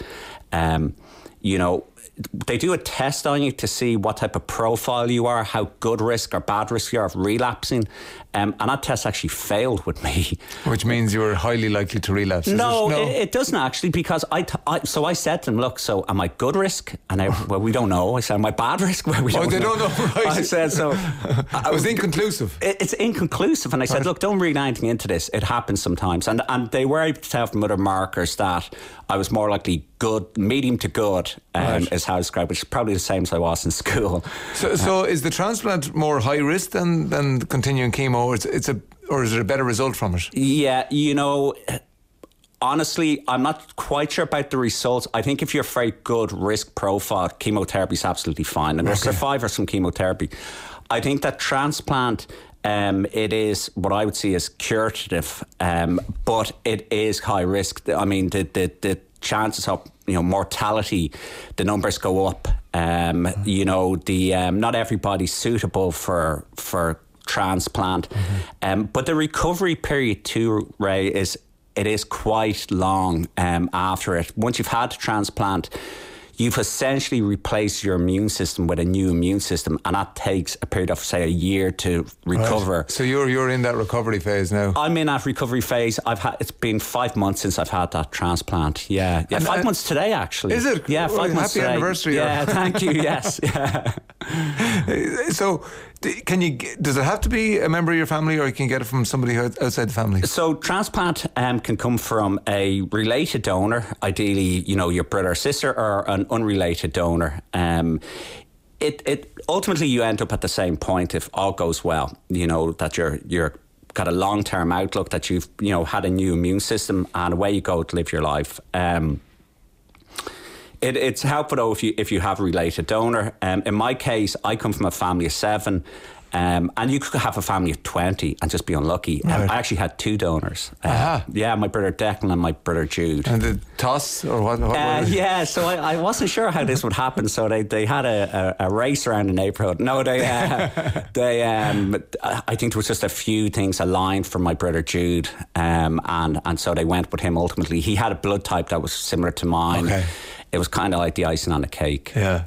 [SPEAKER 7] You know, they do a test on you to see what type of profile you are, how good risk or bad risk you are of relapsing. And that test actually failed with me.
[SPEAKER 2] Which means you were highly likely to relapse.
[SPEAKER 7] No, it doesn't actually, because so I said to them, look, so am I good risk? And well, we don't know. I said, am I bad risk? Well, we don't know.
[SPEAKER 2] Don't know, right.
[SPEAKER 7] I said, so.
[SPEAKER 2] It was inconclusive.
[SPEAKER 7] It's inconclusive. And I said, look, don't read anything into this. It happens sometimes. And they were able to tell from other markers that I was more likely good, medium to good, is how I describe it, which is probably the same as I was in school.
[SPEAKER 2] So is the transplant more high risk than continuing chemo, or is it a better result from it?
[SPEAKER 7] Yeah, honestly, I'm not quite sure about the results. I think if you're a very good risk profile, chemotherapy is absolutely fine. And there's survivors from chemotherapy. I think that transplant, it is what I would see as curative, but it is high risk. I mean, the chances of mortality, the numbers go up. Not everybody's suitable for transplant, but the recovery period too, Ray, is quite long after it. Once you've had the transplant, you've essentially replaced your immune system with a new immune system, and that takes a period of, say, a year to recover.
[SPEAKER 2] Right. So you're in that recovery phase now?
[SPEAKER 7] I'm in that recovery phase. It's been 5 months since I've had that transplant. Yeah, and 5 months today, actually.
[SPEAKER 2] Is it?
[SPEAKER 7] Yeah, 5 months today.
[SPEAKER 2] Happy anniversary.
[SPEAKER 7] Yeah, thank you, yes. Yeah.
[SPEAKER 2] So does it have to be a member of your family, or you can get it from somebody outside the family? So
[SPEAKER 7] transplant can come from a related donor, ideally, your brother or sister, or an unrelated donor. It ultimately you end up at the same point if all goes well. That you're got a long-term outlook, that you've had a new immune system, and away you go to live your life. It's helpful though if you have a related donor. In my case, I come from a family of 7. And you could have a family of 20 and just be unlucky. Right. I actually had 2 donors. Yeah, my brother Declan and my brother Jude.
[SPEAKER 2] And the toss or what?
[SPEAKER 7] Yeah, so I wasn't sure how this would happen. So they had a race around the neighbourhood. No, I think there was just a few things aligned for my brother Jude, and so they went with him ultimately. He had a blood type that was similar to mine. Okay. It was kind of like the icing on the cake.
[SPEAKER 2] Yeah.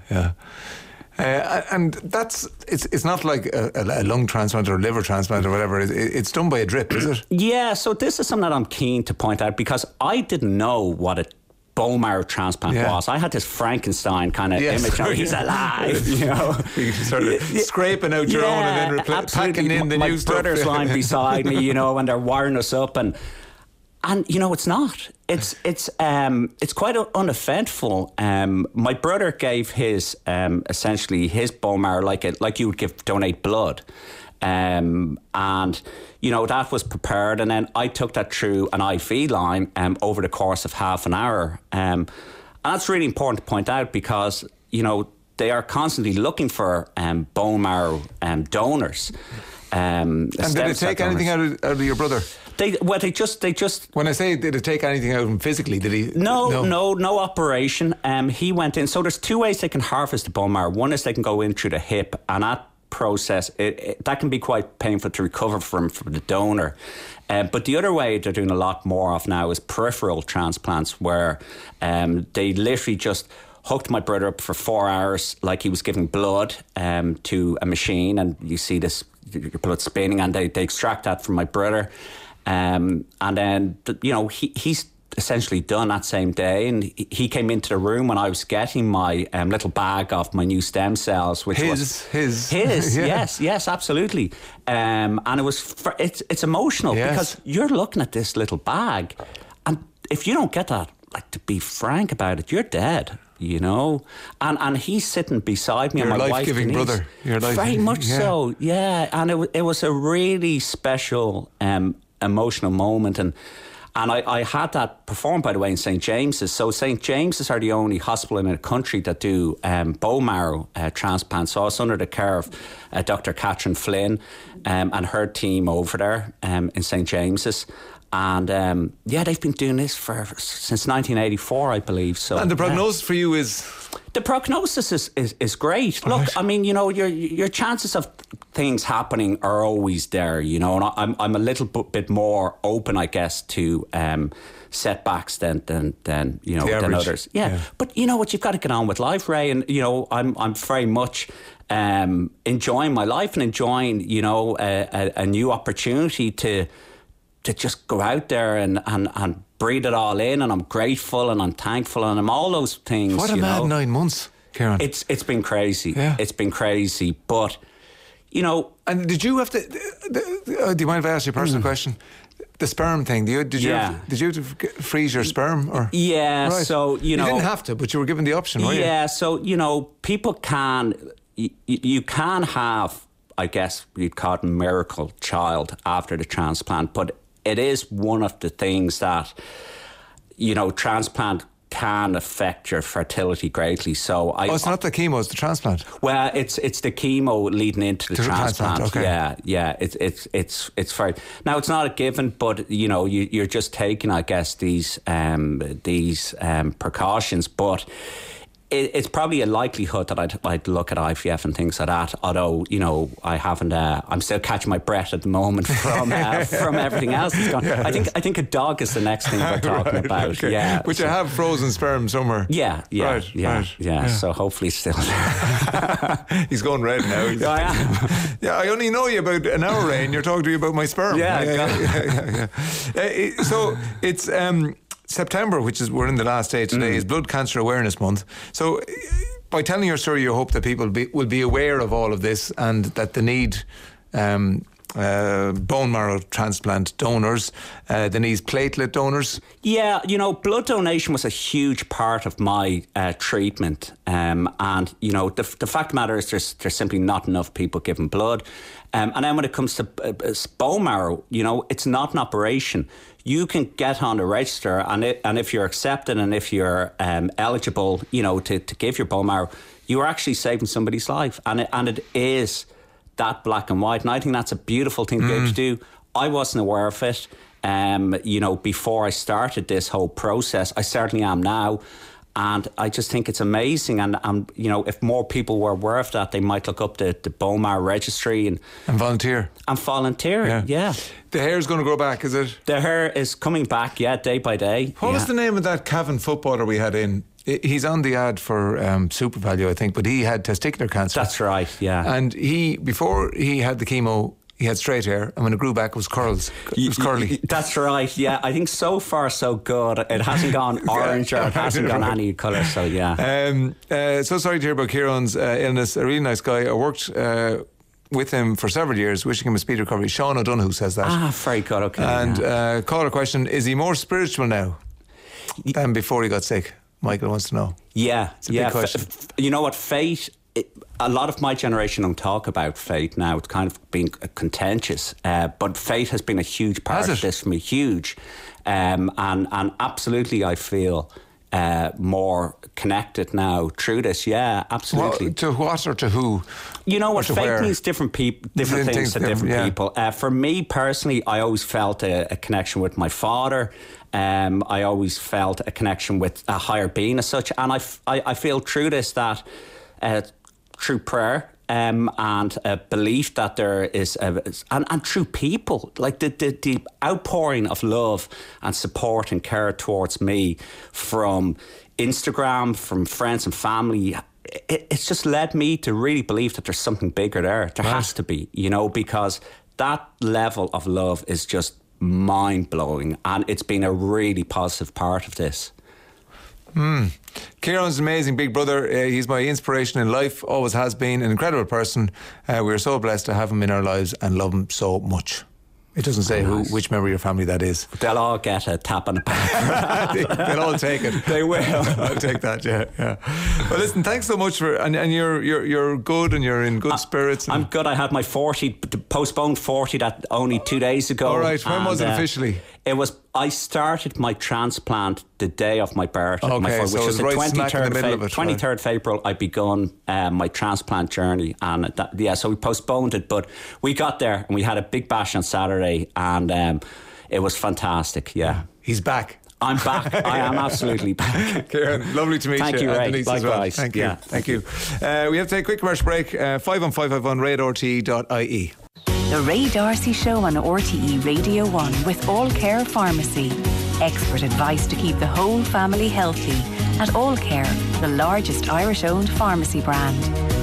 [SPEAKER 2] And it's not like a lung transplant or a liver transplant or whatever. It's done by a drip, is it?
[SPEAKER 7] Yeah, so this is something that I'm keen to point out, because I didn't know what a bone marrow transplant was. I had this Frankenstein kind of image of he's alive,
[SPEAKER 2] You sort of scraping out your own and then packing in the new stuff.
[SPEAKER 7] My brother's lying beside me, and they're wiring us up, and it's not. It's quite uneventful. My brother gave his essentially his bone marrow like you would donate blood, and that was prepared, and then I took that through an IV line over the course of half an hour, and that's really important to point out, because they are constantly looking for bone marrow donors.
[SPEAKER 2] And did it take anything out of your brother?
[SPEAKER 7] They just.
[SPEAKER 2] When I say did it take anything out of him physically, did he?
[SPEAKER 7] No operation. He went in. So there's 2 ways they can harvest the bone marrow. One is they can go in through the hip, and that process that can be quite painful to recover from the donor. But the other way they're doing a lot more of now is peripheral transplants, where they literally just hooked my brother up for 4 hours like he was giving blood to a machine, and you see this your blood spinning, and they extract that from my brother. And then, he's essentially done that same day. And he came into the room when I was getting my little bag of my new stem cells, which
[SPEAKER 2] his.
[SPEAKER 7] Yeah. Yes, absolutely. And it was, it's emotional because you're looking at this little bag, and if you don't get that, to be frank about it, you're dead. And he's sitting beside me,
[SPEAKER 2] your
[SPEAKER 7] and my wife,
[SPEAKER 2] life-giving brother.
[SPEAKER 7] Very much so, yeah. And it was a really special, emotional moment, and I had that performed, by the way, in St. James's. So St. James's are the only hospital in the country that do bone marrow transplants. So I was under the care of Dr. Catherine Flynn and her team over there in St. James's. And they've been doing this since 1984, I believe. So,
[SPEAKER 2] and the prognosis for you is?
[SPEAKER 7] The prognosis is great. Look, right. I mean, your chances of things happening are always there. And I'm a little bit more open, I guess, to setbacks than others. Yeah. But you know what? You've got to get on with life, Ray. And I'm very much enjoying my life and enjoying a new opportunity to just go out there and breathe it all in, and I'm grateful and I'm thankful and I'm all those things.
[SPEAKER 2] What a mad 9 months, Kieran.
[SPEAKER 7] It's been crazy. Yeah. It's been crazy, but
[SPEAKER 2] And did you have to? Do you mind if I ask you a personal question? the sperm thing. Did you have to freeze your sperm? Or?
[SPEAKER 7] Yeah, right. So, you know...
[SPEAKER 2] You didn't have to, but you were given the option, weren't you?
[SPEAKER 7] Yeah, so, you know, people can... You can have, I guess you'd call it a miracle child after the transplant, but it is one of the things that, you know, transplant can affect your fertility greatly. So
[SPEAKER 2] it's not the chemo, it's the transplant.
[SPEAKER 7] Well, it's the chemo leading into the transplant.
[SPEAKER 2] Okay.
[SPEAKER 7] Yeah. It's very, now it's not a given, but you know, you're just taking, I guess, these precautions, but it's probably a likelihood that I'd look at IVF and things like that. Although, you know, I haven't. I'm still catching my breath at the moment from everything else that's gone. Yeah, I think a dog is the next thing we're talking about. Okay. Yeah,
[SPEAKER 2] but you have frozen sperm somewhere.
[SPEAKER 7] Yeah. So hopefully it's still there.
[SPEAKER 2] He's going red now.
[SPEAKER 7] I am.
[SPEAKER 2] Yeah, I only know you about an hour, Ray, and you're talking to me about my sperm.
[SPEAKER 7] Yeah.
[SPEAKER 2] So it's. September, we're in the last day today, is Blood Cancer Awareness Month. So by telling your story, you hope that people will be aware of all of this and that they need bone marrow transplant donors, they need platelet donors.
[SPEAKER 7] Yeah, you know, blood donation was a huge part of my treatment. And, you know, the fact of the matter is there's simply not enough people giving blood. And then when it comes to bone marrow, you know, it's not an operation. You can get on the register, and if you're accepted and if you're eligible, you know, to give your bone marrow, you are actually saving somebody's life, and it is that black and white. And I think that's a beautiful thing to be able to do. I wasn't aware of it, you know, before I started this whole process. I certainly am now. And I just think it's amazing. And you know, if more people were aware of that, they might look up the bone marrow registry and
[SPEAKER 2] volunteer.
[SPEAKER 7] Yeah.
[SPEAKER 2] The hair's going to grow back, is it?
[SPEAKER 7] The hair is coming back, day by day.
[SPEAKER 2] What was the name of that Cavan footballer we had in? He's on the ad for Super Value, I think, but he had testicular cancer.
[SPEAKER 7] That's right, yeah.
[SPEAKER 2] And before he had the chemo, he had straight hair, and when it grew back, it was curls. It was curly.
[SPEAKER 7] That's right, yeah. I think so far so good. It hasn't gone orange or it hasn't gone any colour, so yeah.
[SPEAKER 2] So sorry to hear about Kieran's illness. A really nice guy. I worked with him for several years, wishing him a speedy recovery. Sean O'Donoghue says that.
[SPEAKER 7] Very good, okay.
[SPEAKER 2] And caller question, is he more spiritual now than before he got sick? Michael wants to know.
[SPEAKER 7] Yeah.
[SPEAKER 2] It's a big question.
[SPEAKER 7] You know what, faith... a lot of my generation don't talk about faith now. It's kind of been contentious, but faith has been a huge part of this for me, huge. And absolutely I feel more connected now through this. Yeah, absolutely.
[SPEAKER 2] To what or to who?
[SPEAKER 7] You know what, faith means different things to different people. For me personally, I always felt a connection with my father. I always felt a connection with a higher being as such. And I feel through this that... through prayer and a belief that there is and through people, like the outpouring of love and support and care towards me from Instagram, from friends and family, it's just led me to really believe that there's something bigger there. There has to be, you know, because that level of love is just mind-blowing, and it's been a really positive part of this.
[SPEAKER 2] Kieran's an amazing big brother. He's my inspiration in life, always has been, an incredible person. We're so blessed to have him in our lives and love him so much. It doesn't say which member of your family that is.
[SPEAKER 7] They'll all get a tap on the back.
[SPEAKER 2] They'll all take it.
[SPEAKER 7] They will.
[SPEAKER 2] I'll take that. Yeah. Well, listen, thanks so much for and you're good and you're in good spirits.
[SPEAKER 7] I'm good. I had my postponed 40 that only 2 days ago.
[SPEAKER 2] All right. When was it officially?
[SPEAKER 7] It was. I started my transplant the day of my birth,
[SPEAKER 2] which was the
[SPEAKER 7] 23rd of April. I begun my transplant journey, and so we postponed it, but we got there and we had a big bash on Saturday, and it was fantastic. Yeah,
[SPEAKER 2] he's back.
[SPEAKER 7] I'm back. I am absolutely back.
[SPEAKER 2] Kieran, lovely to meet you.
[SPEAKER 7] Thank you, Ray.
[SPEAKER 2] Likewise.
[SPEAKER 7] Well.
[SPEAKER 2] Thank you. Thank you. We have to take a quick commercial break. 51551 RadeRTE.ie.
[SPEAKER 1] The Ray D'Arcy Show on RTE Radio 1 with All Care Pharmacy. Expert advice to keep the whole family healthy at All Care, the largest Irish-owned pharmacy brand.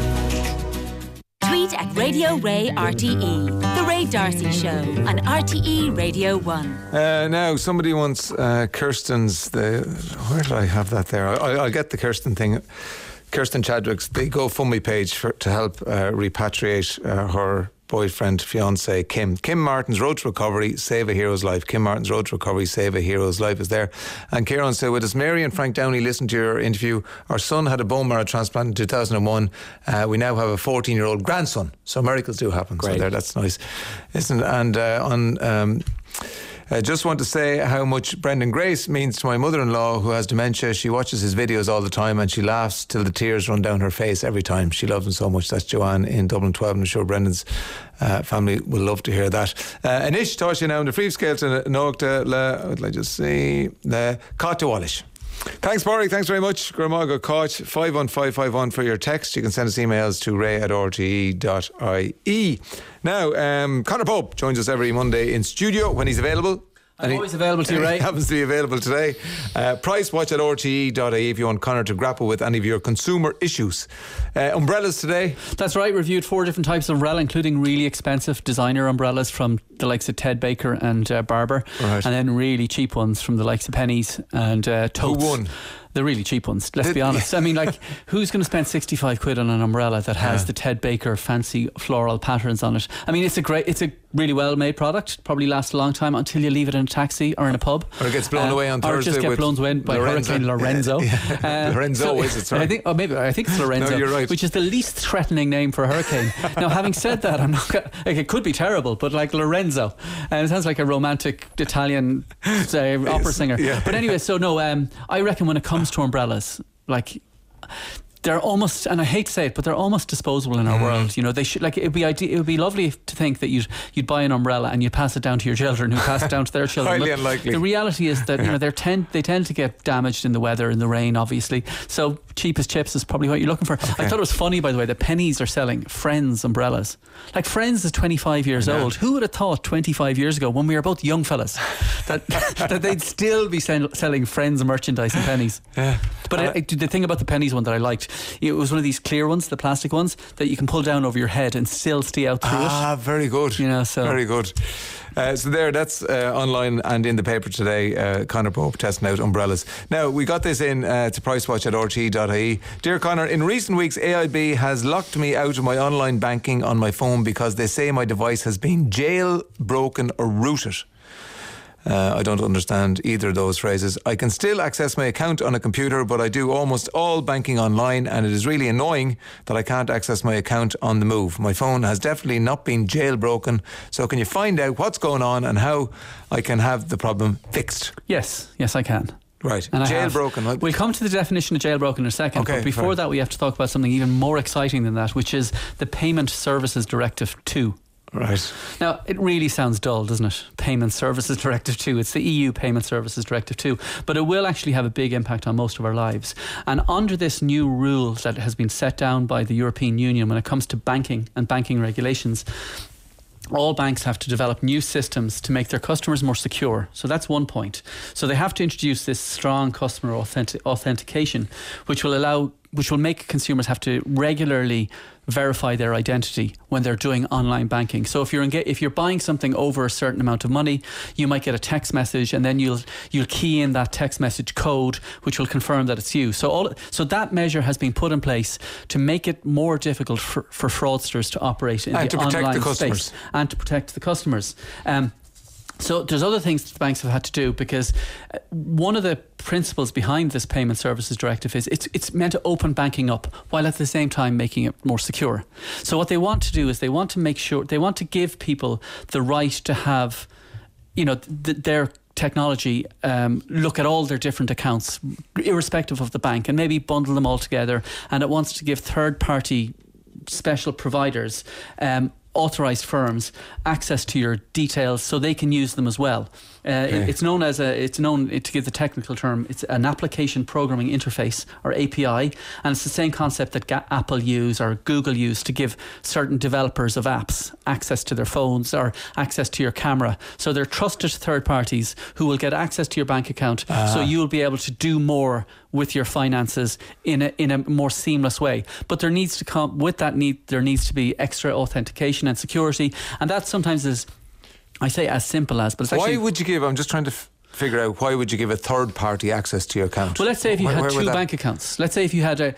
[SPEAKER 4] Tweet at Radio Ray RTE. The Ray D'Arcy Show on RTE Radio 1.
[SPEAKER 2] Now, somebody wants Kirsten's... Where did I have that there? I'll get the Kirsten thing. Kirsten Chadwick's the GoFundMe page to help repatriate her ex-boyfriend, fiance Kim. Kim Martin's Road to Recovery, Save a Hero's Life. Kim Martin's Road to Recovery, Save a Hero's Life is there. And Kieran said, with us, Mary and Frank Downey listened to your interview. Our son had a bone marrow transplant in 2001. We now have a 14-year-old grandson. So miracles do happen.
[SPEAKER 7] Great.
[SPEAKER 2] So there, that's nice. Isn't it? And I just want to say how much Brendan Grace means to my mother-in-law who has dementia. She watches his videos all the time and she laughs till the tears run down her face every time. She loves him so much. That's Joanne in Dublin 12. I'm sure Brendan's family will love to hear that. Anish Toshi now in the free scale to Nógta le, let's just see, le Cáte Wallish. Thanks, Pádraig. Thanks very much. Gramaga Koch 51551 for your text. You can send us emails to ray@rte.ie. Now, Conor Pope joins us every Monday in studio when he's available.
[SPEAKER 8] I'm always available to you, Ray.
[SPEAKER 2] He happens to be available today. Price watch at rte.ie if you want Conor to grapple with any of your consumer issues. Umbrellas today?
[SPEAKER 8] That's right. Reviewed 4 different types of umbrella, including really expensive designer umbrellas from the likes of Ted Baker and Barber. Right. And then really cheap ones from the likes of Pennies and Totes.
[SPEAKER 2] Who won?
[SPEAKER 8] The really cheap ones, let's be honest. I mean, like, who's going to spend 65 quid on an umbrella that has the Ted Baker fancy floral patterns on it? I mean, it's a really well made product, probably lasts a long time until you leave it in a taxi or in a pub.
[SPEAKER 2] Or it gets blown away on Thursday.
[SPEAKER 8] Or just get blown away by Hurricane Lorenzo.
[SPEAKER 2] Lorenzo, is it? Sorry.
[SPEAKER 8] I think it's Lorenzo.
[SPEAKER 2] No, you're right.
[SPEAKER 8] Which is the least threatening name for a hurricane. Now, having said that, I'm not like, it could be terrible, but like Lorenzo, it sounds like a romantic Italian opera singer. Yeah. But anyway, so no, I reckon when it comes to umbrellas, like, they're almost, and I hate to say it, but they're almost disposable in our world. You know, they should, like, it would be lovely to think that you'd buy an umbrella and you'd pass it down to your children, who pass it down to their children.
[SPEAKER 2] Highly unlikely.
[SPEAKER 8] The reality is that, you know, they tend to get damaged in the weather, in the rain, obviously. So cheap as chips is probably what you're looking for. Okay. I thought it was funny, by the way, that Pennies are selling Friends umbrellas. Like, Friends is 25 years old. Who would have thought 25 years ago, when we were both young fellas, that they'd still be selling Friends merchandise in Pennies? Yeah. But the thing about the Pennies one that I liked, it was one of these clear ones, the plastic ones, that you can pull down over your head and still see out through it.
[SPEAKER 2] Very good.
[SPEAKER 8] You know, so
[SPEAKER 2] very good. So that's online and in the paper today. Conor Pope testing out umbrellas. Now, we got this in to Pricewatch at rte.ie. Dear Conor, in recent weeks AIB has locked me out of my online banking on my phone because they say my device has been jailbroken or rooted. I don't understand either of those phrases. I can still access my account on a computer, but I do almost all banking online, and it is really annoying that I can't access my account on the move. My phone has definitely not been jailbroken, so can you find out what's going on and how I can have the problem fixed?
[SPEAKER 8] Yes, I can.
[SPEAKER 2] Right,
[SPEAKER 8] and
[SPEAKER 2] jailbroken.
[SPEAKER 8] We'll come to the definition of jailbroken in a second, but before that we have to talk about something even more exciting than that, which is the Payment Services Directive 2.
[SPEAKER 2] Right.
[SPEAKER 8] Now, it really sounds dull, doesn't it? Payment Services Directive 2. It's the EU Payment Services Directive 2. But it will actually have a big impact on most of our lives. And under this new rule that has been set down by the European Union when it comes to banking and banking regulations, all banks have to develop new systems to make their customers more secure. So that's one point. So they have to introduce this strong customer authentication, which will make consumers have to regularly verify their identity when they're doing online banking. So if you're buying something over a certain amount of money, you might get a text message, and then you'll key in that text message code, which will confirm that it's you. So that measure has been put in place to make it more difficult for fraudsters to operate in the online space and to protect the customers. So there's other things that the banks have had to do, because one of the principles behind this Payment Services Directive is it's meant to open banking up while at the same time making it more secure. So what they want to do is they want to give people the right to have, you know, their technology look at all their different accounts irrespective of the bank, and maybe bundle them all together. And it wants to give third-party special providers, authorised firms, access to your details so they can use them as well. It's known to give the technical term, it's an application programming interface, or API, and it's the same concept that Apple use or Google use to give certain developers of apps access to their phones or access to your camera. So they're trusted third parties who will get access to your bank account, so you'll be able to do more with your finances in a more seamless way. But there needs to be extra authentication and security, and that sometimes is, I say as simple as, but it's actually...
[SPEAKER 2] Why would you give, I'm just trying to... figure out why would you give a third party access to your account?
[SPEAKER 8] Well, let's say if you had two bank accounts. Let's say if you had an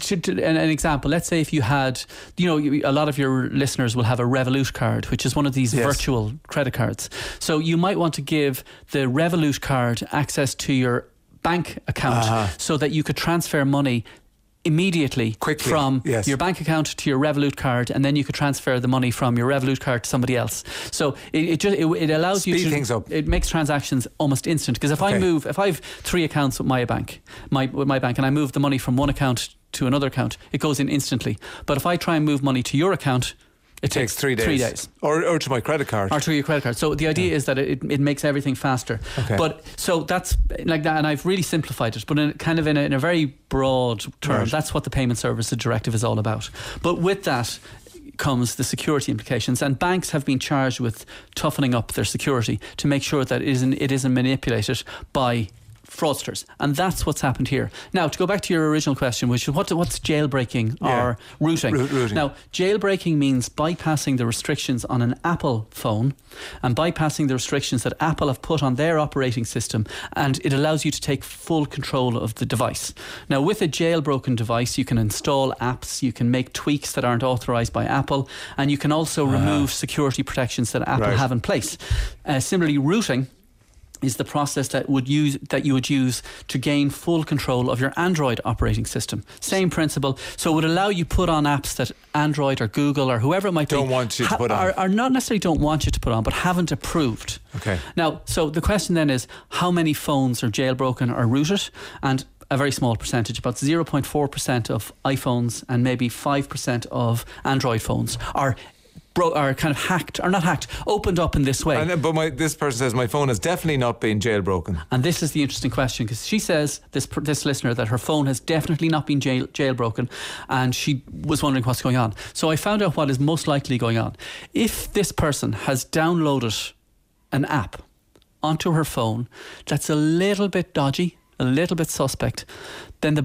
[SPEAKER 8] example. Let's say if you had, a lot of your listeners will have a Revolut card, which is one of these virtual credit cards. So you might want to give the Revolut card access to your bank account so that you could transfer money immediately from your bank account to your Revolut card, and then you could transfer the money from your Revolut card to somebody else. So it allows you to speed
[SPEAKER 2] things up.
[SPEAKER 8] It makes transactions almost instant, because if I have 3 accounts with my bank, and I move the money from one account to another account, it goes in instantly. But if I try and move money to your account, it takes 3 days. 3 days.
[SPEAKER 2] Or to my credit card.
[SPEAKER 8] Or to your credit card. So the idea is that it makes everything faster. Okay. But so that's like that, and I've really simplified it, but in a very broad term, that's what the Payment Services Directive is all about. But with that comes the security implications, and banks have been charged with toughening up their security to make sure that it isn't manipulated by fraudsters, and that's what's happened here. Now, to go back to your original question, which is what's jailbreaking or rooting? Now, jailbreaking means bypassing the restrictions on an Apple phone and bypassing the restrictions that Apple have put on their operating system, and it allows you to take full control of the device. Now, with a jailbroken device, you can install apps, you can make tweaks that aren't authorised by Apple, and you can also remove security protections that Apple have in place. Similarly, rooting is the process that you would use to gain full control of your Android operating system. Same principle. So it would allow you put on apps that Android or Google or whoever it might
[SPEAKER 2] don't want you to put on.
[SPEAKER 8] Or not necessarily don't want you to put on, but haven't approved.
[SPEAKER 2] Okay.
[SPEAKER 8] Now, so the question then is, how many phones are jailbroken or rooted? And a very small percentage, about 0.4% of iPhones and maybe 5% of Android phones are kind of hacked, or not hacked, opened up in this way.
[SPEAKER 2] But this person says my phone has definitely not been jailbroken.
[SPEAKER 8] And this is the interesting question, because she says, this listener, that her phone has definitely not been jailbroken, and she was wondering what's going on. So I found out what is most likely going on. If this person has downloaded an app onto her phone that's a little bit dodgy, a little bit suspect, then the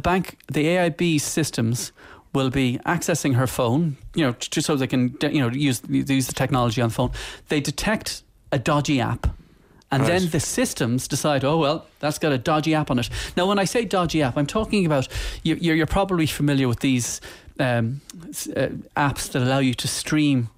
[SPEAKER 8] AIB systems will be accessing her phone, just so they can, use the technology on the phone. They detect a dodgy app, and then the systems decide, oh, well, that's got a dodgy app on it. Now, when I say dodgy app, I'm talking about, you're probably familiar with these apps that allow you to stream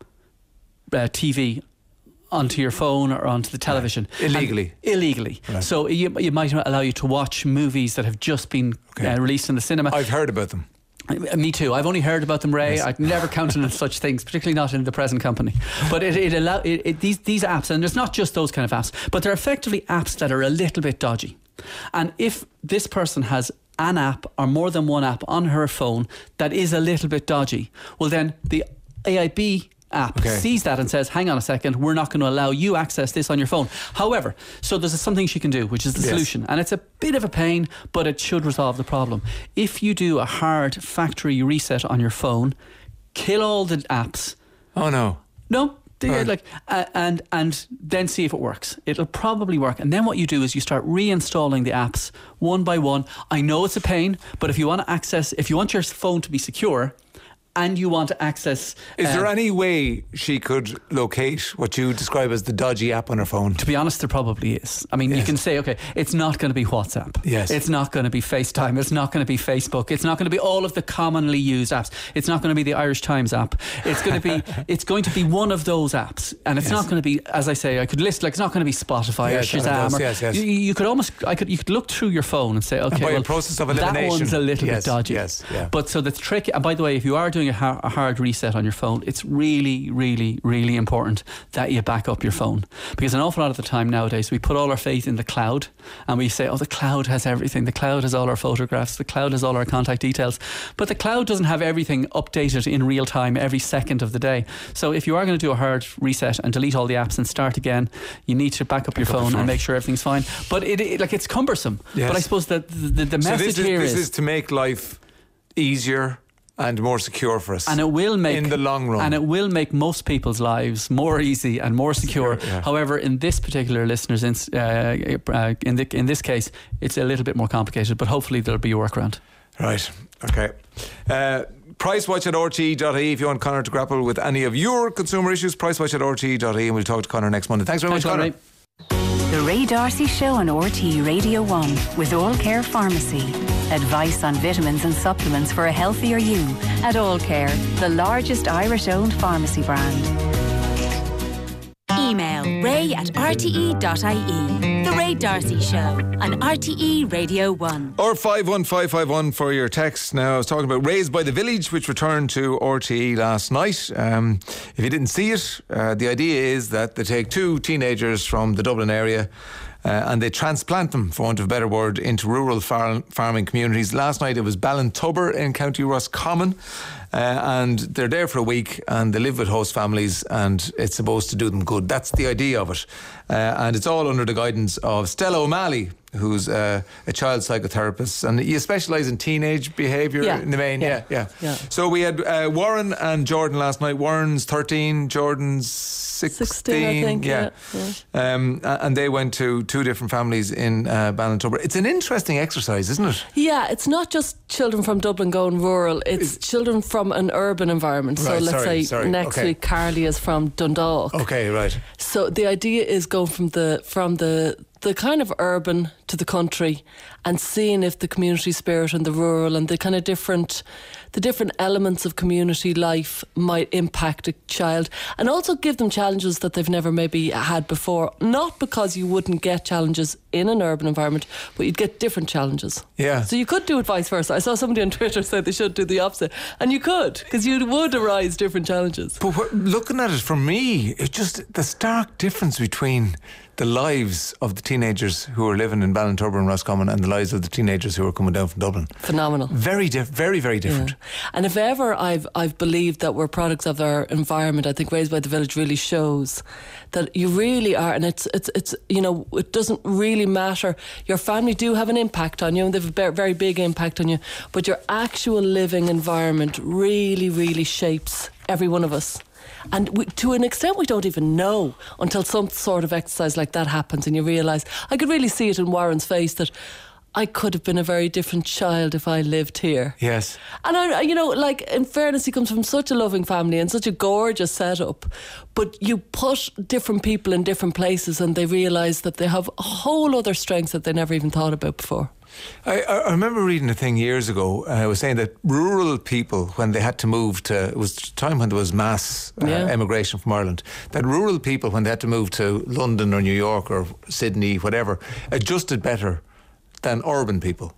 [SPEAKER 8] TV onto your phone or onto the television. Illegally. Right. So it might allow you to watch movies that have just been released in the cinema.
[SPEAKER 2] I've heard about them.
[SPEAKER 8] Me too. I've only heard about them, Ray. Yes. I've never counted on such things, particularly not in the present company. But these apps, and there's not just those kind of apps, but they're effectively apps that are a little bit dodgy. And if this person has an app or more than one app on her phone that is a little bit dodgy, well, then the AIB app sees that and says, hang on a second, we're not going to allow you access this on your phone. However, so there's something she can do, which is the solution, and it's a bit of a pain, but it should resolve the problem. If you do a hard factory reset on your phone, kill all the apps.
[SPEAKER 2] Oh no
[SPEAKER 8] and then see if it works. It'll probably work. And then what you do is you start reinstalling the apps one by one. I know it's a pain, but if you want your phone to be secure and you want to access...
[SPEAKER 2] Is there any way she could locate what you describe as the dodgy app on her phone?
[SPEAKER 8] To be honest, there probably is. I mean, you can say, okay, it's not going to be WhatsApp.
[SPEAKER 2] Yes.
[SPEAKER 8] It's not going to be FaceTime. It's not going to be Facebook. It's not going to be all of the commonly used apps. It's not going to be the Irish Times app. It's going to be one of those apps. And it's not going to be, as I say, I could list, it's not going to be Spotify or Shazam. You could look through your phone and say, okay,
[SPEAKER 2] by a process of elimination,
[SPEAKER 8] that one's a little bit dodgy.
[SPEAKER 2] Yes. Yeah.
[SPEAKER 8] But so the trick, and by the way, if you are doing a hard reset on your phone, it's really, really, really important that you back up your phone, because an awful lot of the time nowadays we put all our faith in the cloud and we say, oh, the cloud has everything, the cloud has all our photographs, the cloud has all our contact details, but the cloud doesn't have everything updated in real time every second of the day. So if you are going to do a hard reset and delete all the apps and start again, you need to back up your phone and make sure everything's fine. But it's cumbersome. But I suppose that the message here is...
[SPEAKER 2] This is to make life easier and more secure for us,
[SPEAKER 8] and it will make,
[SPEAKER 2] in the long run,
[SPEAKER 8] and it will make most people's lives more easy and more secure. However, in this particular listeners, in this case, it's a little bit more complicated. But hopefully, there'll be a workaround.
[SPEAKER 2] Right. Okay. Pricewatch at RTE.ie if you want Conor to grapple with any of your consumer issues. Pricewatch at RTE.ie, and we'll talk to Conor next Monday. Thanks very much, Conor.
[SPEAKER 8] The
[SPEAKER 1] The Ray D'Arcy Show on RTE Radio 1 with All Care Pharmacy. Advice on vitamins and supplements for a healthier you at All Care, the largest Irish-owned pharmacy brand.
[SPEAKER 4] Email ray@rte.ie. The Ray D'Arcy Show on RTE Radio 1.
[SPEAKER 2] Or 51551 for your text. Now, I was talking about Raised by the Village, which returned to RTE last night. If you didn't see it, the idea is that they take two teenagers from the Dublin area and they transplant them, for want of a better word, into rural farming communities. Last night it was Ballintubber in County Roscommon, and they're there for a week and they live with host families, and it's supposed to do them good. That's the idea of it, and it's all under the guidance of Stella O'Malley, who's a child psychotherapist, and you specialise in teenage behaviour in the main. Yeah. So we had Warren and Jordan last night. Warren's 13, Jordan's 16,
[SPEAKER 9] I think. Yeah.
[SPEAKER 2] And they went to two different families in Ballintubber. It's an interesting exercise, isn't it?
[SPEAKER 9] Yeah, it's not just children from Dublin going rural, it's children from an urban environment. So
[SPEAKER 2] Right,
[SPEAKER 9] let's say next week Carly is from Dundalk.
[SPEAKER 2] Okay, right.
[SPEAKER 9] So the idea is going from the kind of urban to the country and seeing if the community spirit and the rural and the kind of different elements of community life might impact a child, and also give them challenges that they've never maybe had before. Not because you wouldn't get challenges in an urban environment, but you'd get different challenges.
[SPEAKER 2] Yeah.
[SPEAKER 9] So you could do it vice versa. I saw somebody on Twitter say they should do the opposite, and you could, because you would arise different challenges.
[SPEAKER 2] But looking at it, for me, it's just the stark difference between the lives of the teenagers who are living in Ballintubber and Roscommon and the lives of the teenagers who are coming down from Dublin.
[SPEAKER 9] Phenomenal.
[SPEAKER 2] Very, very, very different.
[SPEAKER 9] Yeah. And if ever I've believed that we're products of our environment, I think Raised by the Village really shows that you really are, and it's you know, it doesn't really matter. Your family do have an impact on you, and they have a very big impact on you, but your actual living environment really, really shapes every one of us. And to an extent we don't even know until some sort of exercise like that happens, and you realise, I could really see it in Warren's face, that I could have been a very different child if I lived here.
[SPEAKER 2] Yes.
[SPEAKER 9] And I, you know, like, in fairness, he comes from such a loving family and such a gorgeous setup, but you put different people in different places and they realise that they have a whole other strengths that they never even thought about before.
[SPEAKER 2] I remember reading a thing years ago. I was saying that rural people, when they had to move to, it was a time when there was mass emigration from Ireland, that rural people, when they had to move to London or New York or Sydney, whatever, adjusted better than urban people.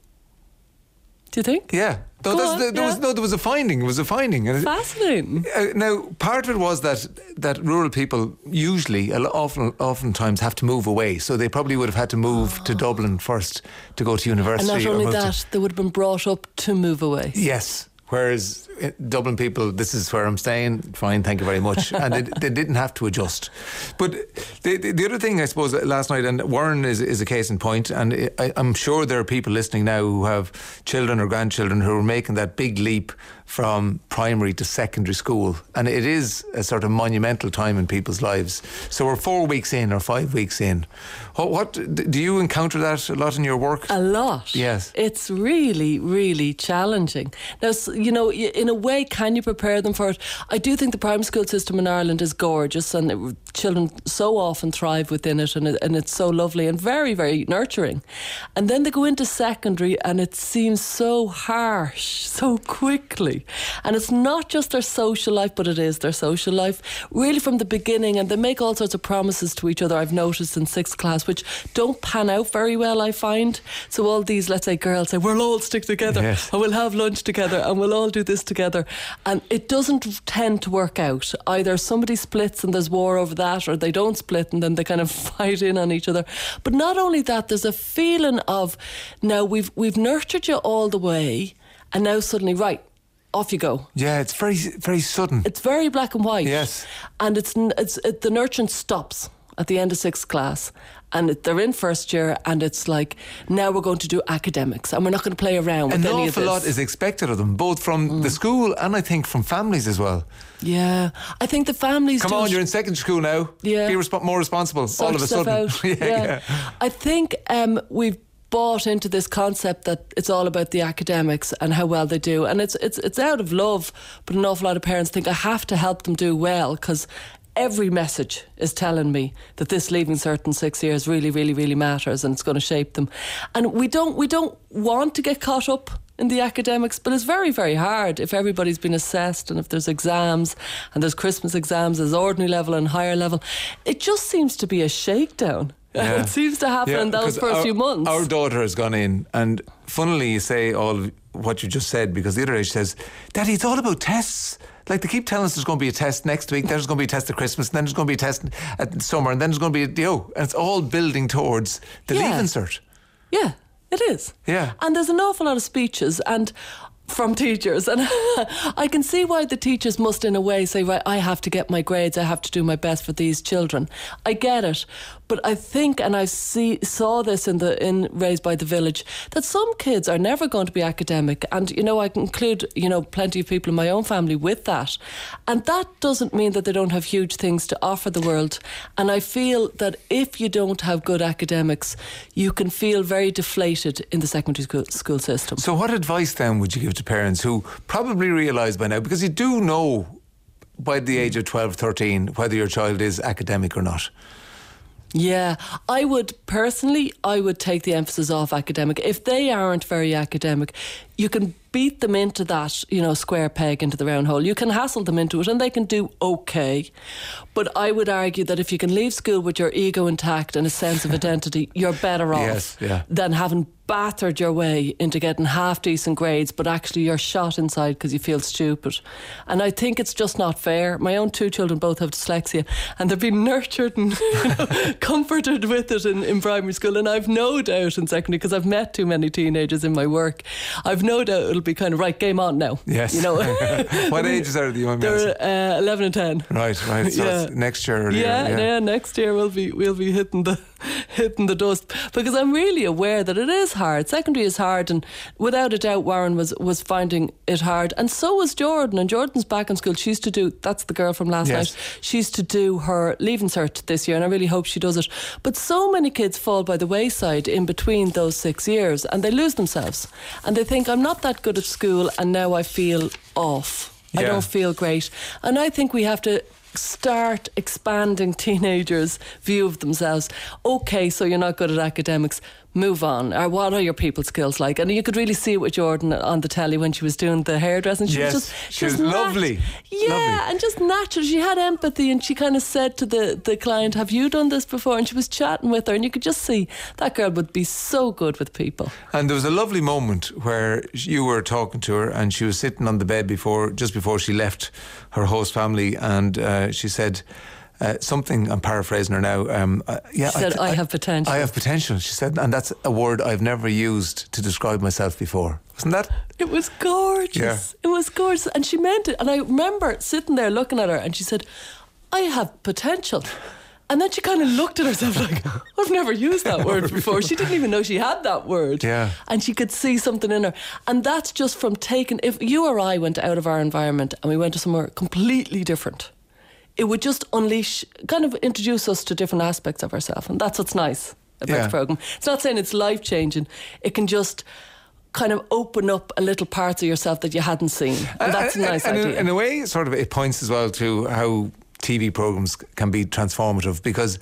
[SPEAKER 9] Do you think?
[SPEAKER 2] Yeah. There was a finding. It was a finding.
[SPEAKER 9] Fascinating.
[SPEAKER 2] Now, part of it was that rural people usually, oftentimes, have to move away. So they probably would have had to move to Dublin first to go to university.
[SPEAKER 9] And not only that, they would have been brought up to move away.
[SPEAKER 2] Yes. Whereas Dublin people, this is where I'm staying, fine, thank you very much. And they didn't have to adjust. But the other thing, I suppose, last night, and Warren is a case in point, and I'm sure there are people listening now who have children or grandchildren who are making that big leap from primary to secondary school. And it is a sort of monumental time in people's lives. So we're 4 weeks in or 5 weeks in. What do you encounter that a lot in your work?
[SPEAKER 9] A lot.
[SPEAKER 2] Yes.
[SPEAKER 9] It's really, really challenging. Now, you know, in a way, can you prepare them for it? I do think the primary school system in Ireland is gorgeous, and children so often thrive within it, and it's so lovely and very, very nurturing. And then they go into secondary and it seems so harsh, so quickly. And it's not just their social life, but it is their social life, really from the beginning. And they make all sorts of promises to each other, I've noticed, in 6th class, which don't pan out very well, I find. So all these, let's say, girls say, we'll all stick together,
[SPEAKER 2] yes,
[SPEAKER 9] and we'll have lunch together, and we'll all do this together. And it doesn't tend to work out. Either somebody splits and there's war over that, or they don't split and then they kind of fight in on each other. But not only that, there's a feeling of, now we've nurtured you all the way, and now suddenly, right, off you go.
[SPEAKER 2] Yeah, it's very, very sudden.
[SPEAKER 9] It's very black and white.
[SPEAKER 2] Yes.
[SPEAKER 9] And the nurturing stops at the end of 6th class, and they're in first year, and it's like, now we're going to do academics and we're not going to play around with any of this.
[SPEAKER 2] An awful lot is expected of them, both from the school and I think from families as well.
[SPEAKER 9] Yeah, I think the families
[SPEAKER 2] Come on, you're in secondary school now.
[SPEAKER 9] Yeah.
[SPEAKER 2] Be more responsible
[SPEAKER 9] Sort
[SPEAKER 2] all of a sudden.
[SPEAKER 9] out. Yeah. I think we've bought into this concept that it's all about the academics and how well they do, and it's out of love, but an awful lot of parents think I have to help them do well, because every message is telling me that this Leaving Cert in 6 years really, really, really matters, and it's going to shape them. And we don't want to get caught up in the academics, but it's very, very hard if everybody's been assessed, and if there's exams, and there's Christmas exams, there's ordinary level and higher level. It just seems to be a shakedown. Yeah. It seems to happen in those first few months.
[SPEAKER 2] Our daughter has gone in, and funnily you say all what you just said, because the other age says, Daddy, it's all about tests. Like, they keep telling us there's going to be a test next week, then there's going to be a test at Christmas, and then there's going to be a test at summer, and then there's going to be and it's all building towards the Leaving Cert.
[SPEAKER 9] Yeah, it is.
[SPEAKER 2] Yeah.
[SPEAKER 9] And there's an awful lot of speeches and from teachers, and I can see why the teachers must in a way say, right, I have to get my grades, I have to do my best for these children. I get it, but I think, and I saw this in Raised by the Village, that some kids are never going to be academic, and I can include plenty of people in my own family with that, and that doesn't mean that they don't have huge things to offer the world. And I feel that if you don't have good academics, you can feel very deflated in the secondary school system.
[SPEAKER 2] So what advice then would you give to parents who probably realise by now, because you do know by the age of 12, 13 whether your child is academic or not?
[SPEAKER 9] Yeah, I would take the emphasis off academic. If they aren't very academic, you can beat them into that, square peg into the round hole. You can hassle them into it and they can do okay. But I would argue that if you can leave school with your ego intact and a sense of identity, you're better off than having battered your way into getting half decent grades, but actually you're shot inside because you feel stupid. And I think it's just not fair. My own 2 children both have dyslexia, and they've been nurtured and comforted with it in primary school, and I've no doubt in secondary, because I've met too many teenagers in my work, I've no doubt it'll be kind of, right, game on now.
[SPEAKER 2] Yes. What ages are the young
[SPEAKER 9] men? They're 11 and 10.
[SPEAKER 2] Right. So it's next year.
[SPEAKER 9] Yeah, next year we'll be hitting the dust, because I'm really aware that it is hard. Secondary is hard, and without a doubt Warren was finding it hard, and so was Jordan. And Jordan's back in school. She's to do, that's the girl from last night, she's to do her Leaving Cert this year, and I really hope she does it. But so many kids fall by the wayside in between those 6 years, and they lose themselves, and they think, I'm not that good at school, and now I feel off. I don't feel great. And I think we have to start expanding teenagers' view of themselves. Okay, so you're not good at academics, move on. Or what are your people skills like? And you could really see it with Jordan on the telly when she was doing the hairdressing. She was lovely. Yeah, lovely. And just natural. She had empathy, and she kind of said to the client, have you done this before? And she was chatting with her, and you could just see that girl would be so good with people. And
[SPEAKER 2] there was a lovely moment where you were talking to her, and she was sitting on the bed just before she left her host family, and she said something, I'm paraphrasing her now,
[SPEAKER 9] she said, I have potential.
[SPEAKER 2] I have potential, she said, and that's a word I've never used to describe myself before. Wasn't that?
[SPEAKER 9] It was gorgeous. Yeah. It was gorgeous, and she meant it. And I remember sitting there looking at her, and she said, I have potential. And then she kind of looked at herself like, I've never used that word before. She didn't even know she had that word. Yeah. And she could see something in her. And that's just from if you or I went out of our environment and we went to somewhere completely different, it would just kind of introduce us to different aspects of ourselves. And that's what's nice about the programme. It's not saying it's life-changing. It can just kind of open up a little parts of yourself that you hadn't seen. And that's a nice idea.
[SPEAKER 2] In a way, sort of, it points as well to how TV programmes can be transformative, because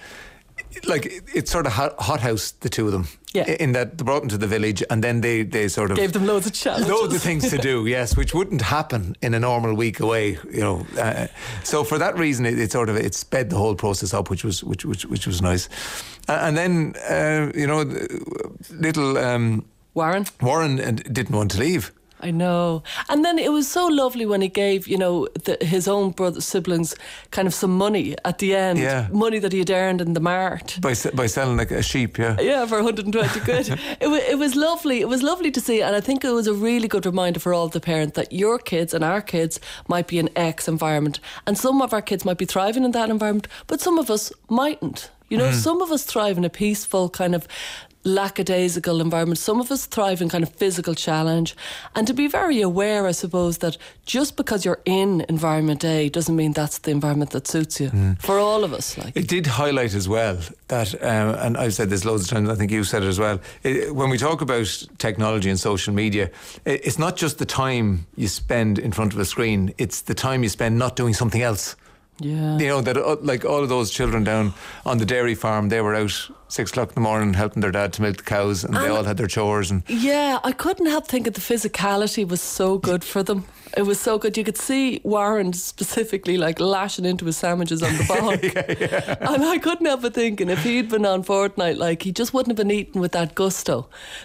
[SPEAKER 2] it's sort of hothouse the two of them. Yeah. In that they brought them to the village, and then they sort of
[SPEAKER 9] gave them loads of challenges,
[SPEAKER 2] loads of things to do. Yes, which wouldn't happen in a normal week away. So for that reason, it sped the whole process up, which was nice. And then little Warren didn't want to leave.
[SPEAKER 9] I know. And then it was so lovely when he gave, his own siblings kind of some money at the end. Money that he had earned in the mart.
[SPEAKER 2] By selling like a sheep,
[SPEAKER 9] Yeah, for 120 quid. It was lovely. It was lovely to see. And I think it was a really good reminder for all the parents that your kids and our kids might be in X environment. And some of our kids might be thriving in that environment, but some of us mightn't. Some of us thrive in a peaceful kind of lackadaisical environment. Some of us thrive in kind of physical challenge, and to be very aware, I suppose, that just because you're in environment A doesn't mean that's the environment that suits you. For all of us.
[SPEAKER 2] It did highlight as well that, and I've said this loads of times, I think you said it as well, when we talk about technology and social media, it's not just the time you spend in front of a screen, it's the time you spend not doing something else
[SPEAKER 9] Yeah.
[SPEAKER 2] You know, that like all of those children down on the dairy farm, they were out 6 o'clock in the morning helping their dad to milk the cows, and they all had their chores. And
[SPEAKER 9] yeah, I couldn't help thinking the physicality was so good for them. It was so good. You could see Warren specifically like lashing into his sandwiches on the bog.
[SPEAKER 2] yeah.
[SPEAKER 9] And I couldn't help but thinking if he'd been on Fortnite, like, he just wouldn't have been eating with that gusto.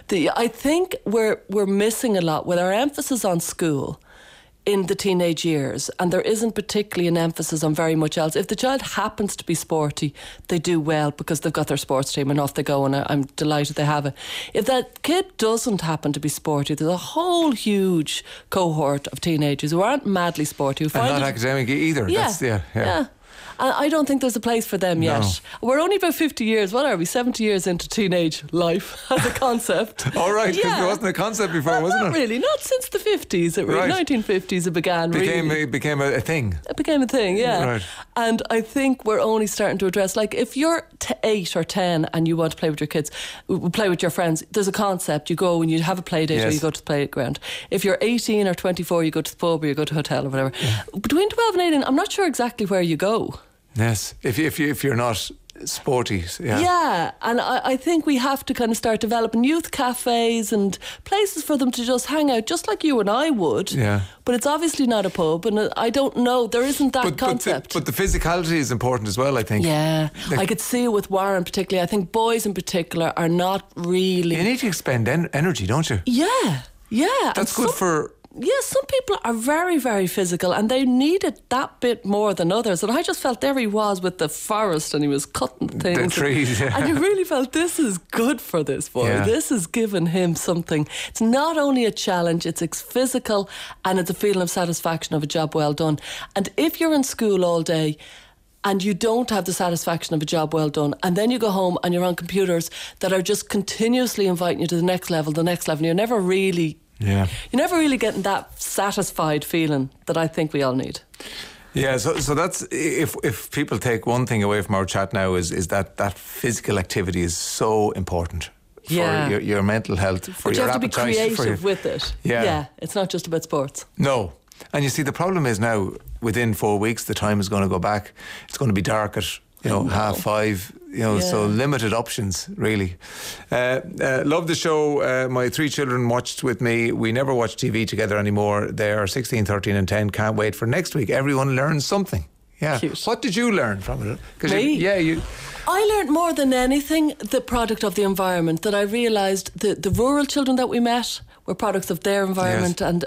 [SPEAKER 9] I think we're missing a lot with our emphasis on school in the teenage years, and there isn't particularly an emphasis on very much else. If the child happens to be sporty, they do well because they've got their sports team and off they go, and I'm delighted they have it. If that kid doesn't happen to be sporty, there's a whole huge cohort of teenagers who aren't madly sporty, who find
[SPEAKER 2] and not academic either.
[SPEAKER 9] Yeah,
[SPEAKER 2] That's, yeah.
[SPEAKER 9] And I don't think there's a place for them yet.
[SPEAKER 2] No.
[SPEAKER 9] We're only about 50 years, what are we, 70 years into teenage life as a concept.
[SPEAKER 2] All right, because there wasn't a concept before, wasn't
[SPEAKER 9] not
[SPEAKER 2] it?
[SPEAKER 9] Really, not since the 50s. It really, 1950s it began.
[SPEAKER 2] It became a thing.
[SPEAKER 9] It became a thing, yeah.
[SPEAKER 2] Right.
[SPEAKER 9] And I think we're only starting to address, like, if you're 8 or 10 and you want to play with your kids, play with your friends, there's a concept. You go and you have a play date, or you go to the playground. If you're 18 or 24, you go to the pub or you go to a hotel or whatever. Yeah. Between 12 and 18, I'm not sure exactly where you go.
[SPEAKER 2] Yes, if you're not sporty,
[SPEAKER 9] yeah, and I think we have to kind of start developing youth cafes and places for them to just hang out, just like you and I would.
[SPEAKER 2] Yeah.
[SPEAKER 9] But it's obviously not a pub, and I don't know, there isn't that concept.
[SPEAKER 2] But the physicality is important as well, I think.
[SPEAKER 9] Yeah, I could see it with Warren particularly. I think boys in particular are not really.
[SPEAKER 2] You need to expend energy, don't you?
[SPEAKER 9] Yeah.
[SPEAKER 2] That's good for.
[SPEAKER 9] Yeah, some people are very, very physical and they need it that bit more than others. And I just felt there he was with the forest and he was cutting things.
[SPEAKER 2] The trees,
[SPEAKER 9] and you really felt this is good for this boy. Yeah. This has given him something. It's not only a challenge, it's physical and it's a feeling of satisfaction of a job well done. And if you're in school all day and you don't have the satisfaction of a job well done, and then you go home and you're on computers that are just continuously inviting you to the next level, you're never really...
[SPEAKER 2] Yeah,
[SPEAKER 9] you're never really getting that satisfied feeling that I think we all need.
[SPEAKER 2] Yeah, so that's if people take one thing away from our chat now is that physical activity is so important for your mental health, for
[SPEAKER 9] but
[SPEAKER 2] your
[SPEAKER 9] appetite. You have to be creative with it. Yeah, it's not just about sports.
[SPEAKER 2] No, and you see the problem is now within 4 weeks the time is going to go back. It's going to be dark at 5:30. So limited options, really. Love the show. My 3 children watched with me. We never watch TV together anymore. They are 16, 13 and 10. Can't wait for next week. Everyone learns something. Yeah.
[SPEAKER 9] Cute.
[SPEAKER 2] What did you learn from it?
[SPEAKER 9] Me? I learned more than anything the product of the environment, that I realised the rural children that we met were products of their environment, and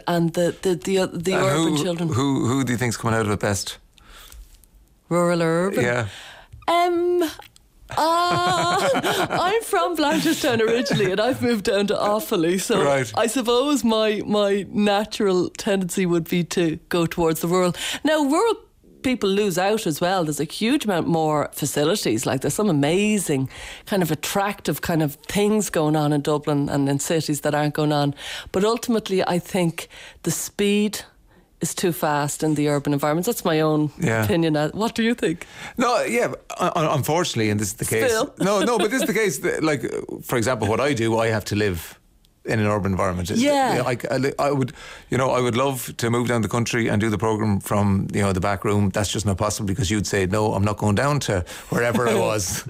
[SPEAKER 9] the urban children.
[SPEAKER 2] Who do you think's coming out of it best?
[SPEAKER 9] Rural or urban?
[SPEAKER 2] Yeah.
[SPEAKER 9] I'm from Blanchardstown originally and I've moved down to Offaly, so I suppose my natural tendency would be to go towards the rural. Now, rural people lose out as well. There's a huge amount more facilities. Like, there's some amazing kind of attractive kind of things going on in Dublin and in cities that aren't going on. But ultimately, I think the speed is too fast in the urban environments. That's my own opinion. What do you think?
[SPEAKER 2] No, unfortunately, and this is the case.
[SPEAKER 9] Still.
[SPEAKER 2] No, but this is the case. Like, for example, what I do, I have to live in an urban environment.
[SPEAKER 9] Yeah.
[SPEAKER 2] I would love to move down the country and do the programme from, the back room. That's just not possible because you'd say, no, I'm not going down to wherever I was,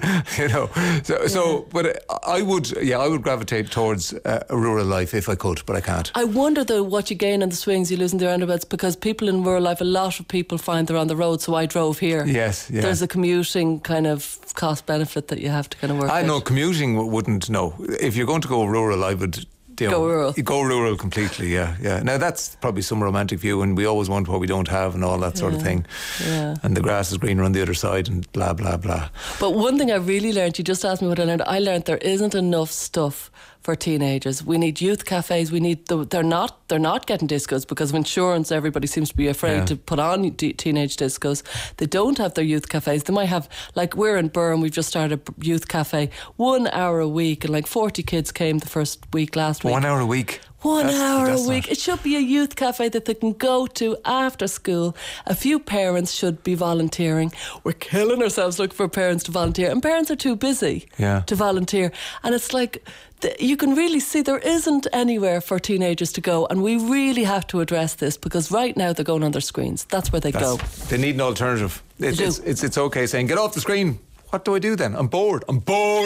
[SPEAKER 2] but I would gravitate towards a rural life if I could, but I can't.
[SPEAKER 9] I wonder though what you gain in the swings you lose in the roundabouts, because people in rural life, a lot of people find they're on the road, so I drove here.
[SPEAKER 2] Yes, yeah.
[SPEAKER 9] There's a commuting kind of cost benefit that you have to kind of work
[SPEAKER 2] I
[SPEAKER 9] out.
[SPEAKER 2] know commuting wouldn't, no. If you're going to go rural, I would...
[SPEAKER 9] Go rural.
[SPEAKER 2] Go rural completely, yeah. Now, that's probably some romantic view, and we always want what we don't have and all that sort of thing.
[SPEAKER 9] Yeah.
[SPEAKER 2] And the grass is greener on the other side and blah, blah, blah.
[SPEAKER 9] But one thing I really learned, you just asked me what I learned there isn't enough stuff for teenagers. We need youth cafes. We need they're not getting discos because of insurance. Everybody seems to be afraid to put on teenage discos. They don't have their youth cafes. They might have, like, we're in Burren, we've just started a youth cafe, 1 hour a week, and like 40 kids came the first week last week.
[SPEAKER 2] 1 hour a week?
[SPEAKER 9] That's a week. It should be a youth cafe that they can go to after school. A few parents should be volunteering. We're killing ourselves looking for parents to volunteer, and parents are too busy to volunteer. And it's like, you can really see there isn't anywhere for teenagers to go, and we really have to address this, because right now they're going on their screens. That's where they go.
[SPEAKER 2] They need an alternative. It's okay saying, get off the screen. What do I do then? I'm bored. Do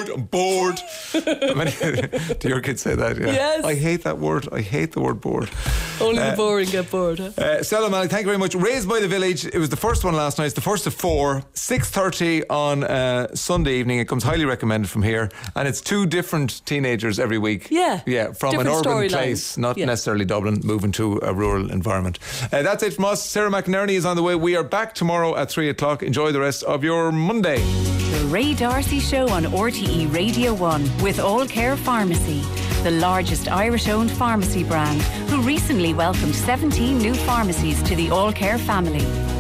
[SPEAKER 2] your kids say that? Yeah.
[SPEAKER 9] Yes.
[SPEAKER 2] I hate that word. I hate the word bored.
[SPEAKER 9] Only the boring get bored, huh?
[SPEAKER 2] Stella O'Malley, thank you very much. Raised by the Village. It was the first one last night. It's the first of 4, 6:30 on Sunday evening. It comes highly recommended from here. And it's 2 different teenagers every week.
[SPEAKER 9] Yeah.
[SPEAKER 2] From
[SPEAKER 9] different
[SPEAKER 2] an urban place, not necessarily Dublin, moving to a rural environment. That's it from us. Sarah McInerney is on the way. We are back tomorrow at 3 o'clock. Enjoy the rest of your Monday.
[SPEAKER 1] The Ray D'Arcy Show on RTE Radio 1 with All Care Pharmacy, the largest Irish-owned pharmacy brand, who recently welcomed 17 new pharmacies to the All Care family.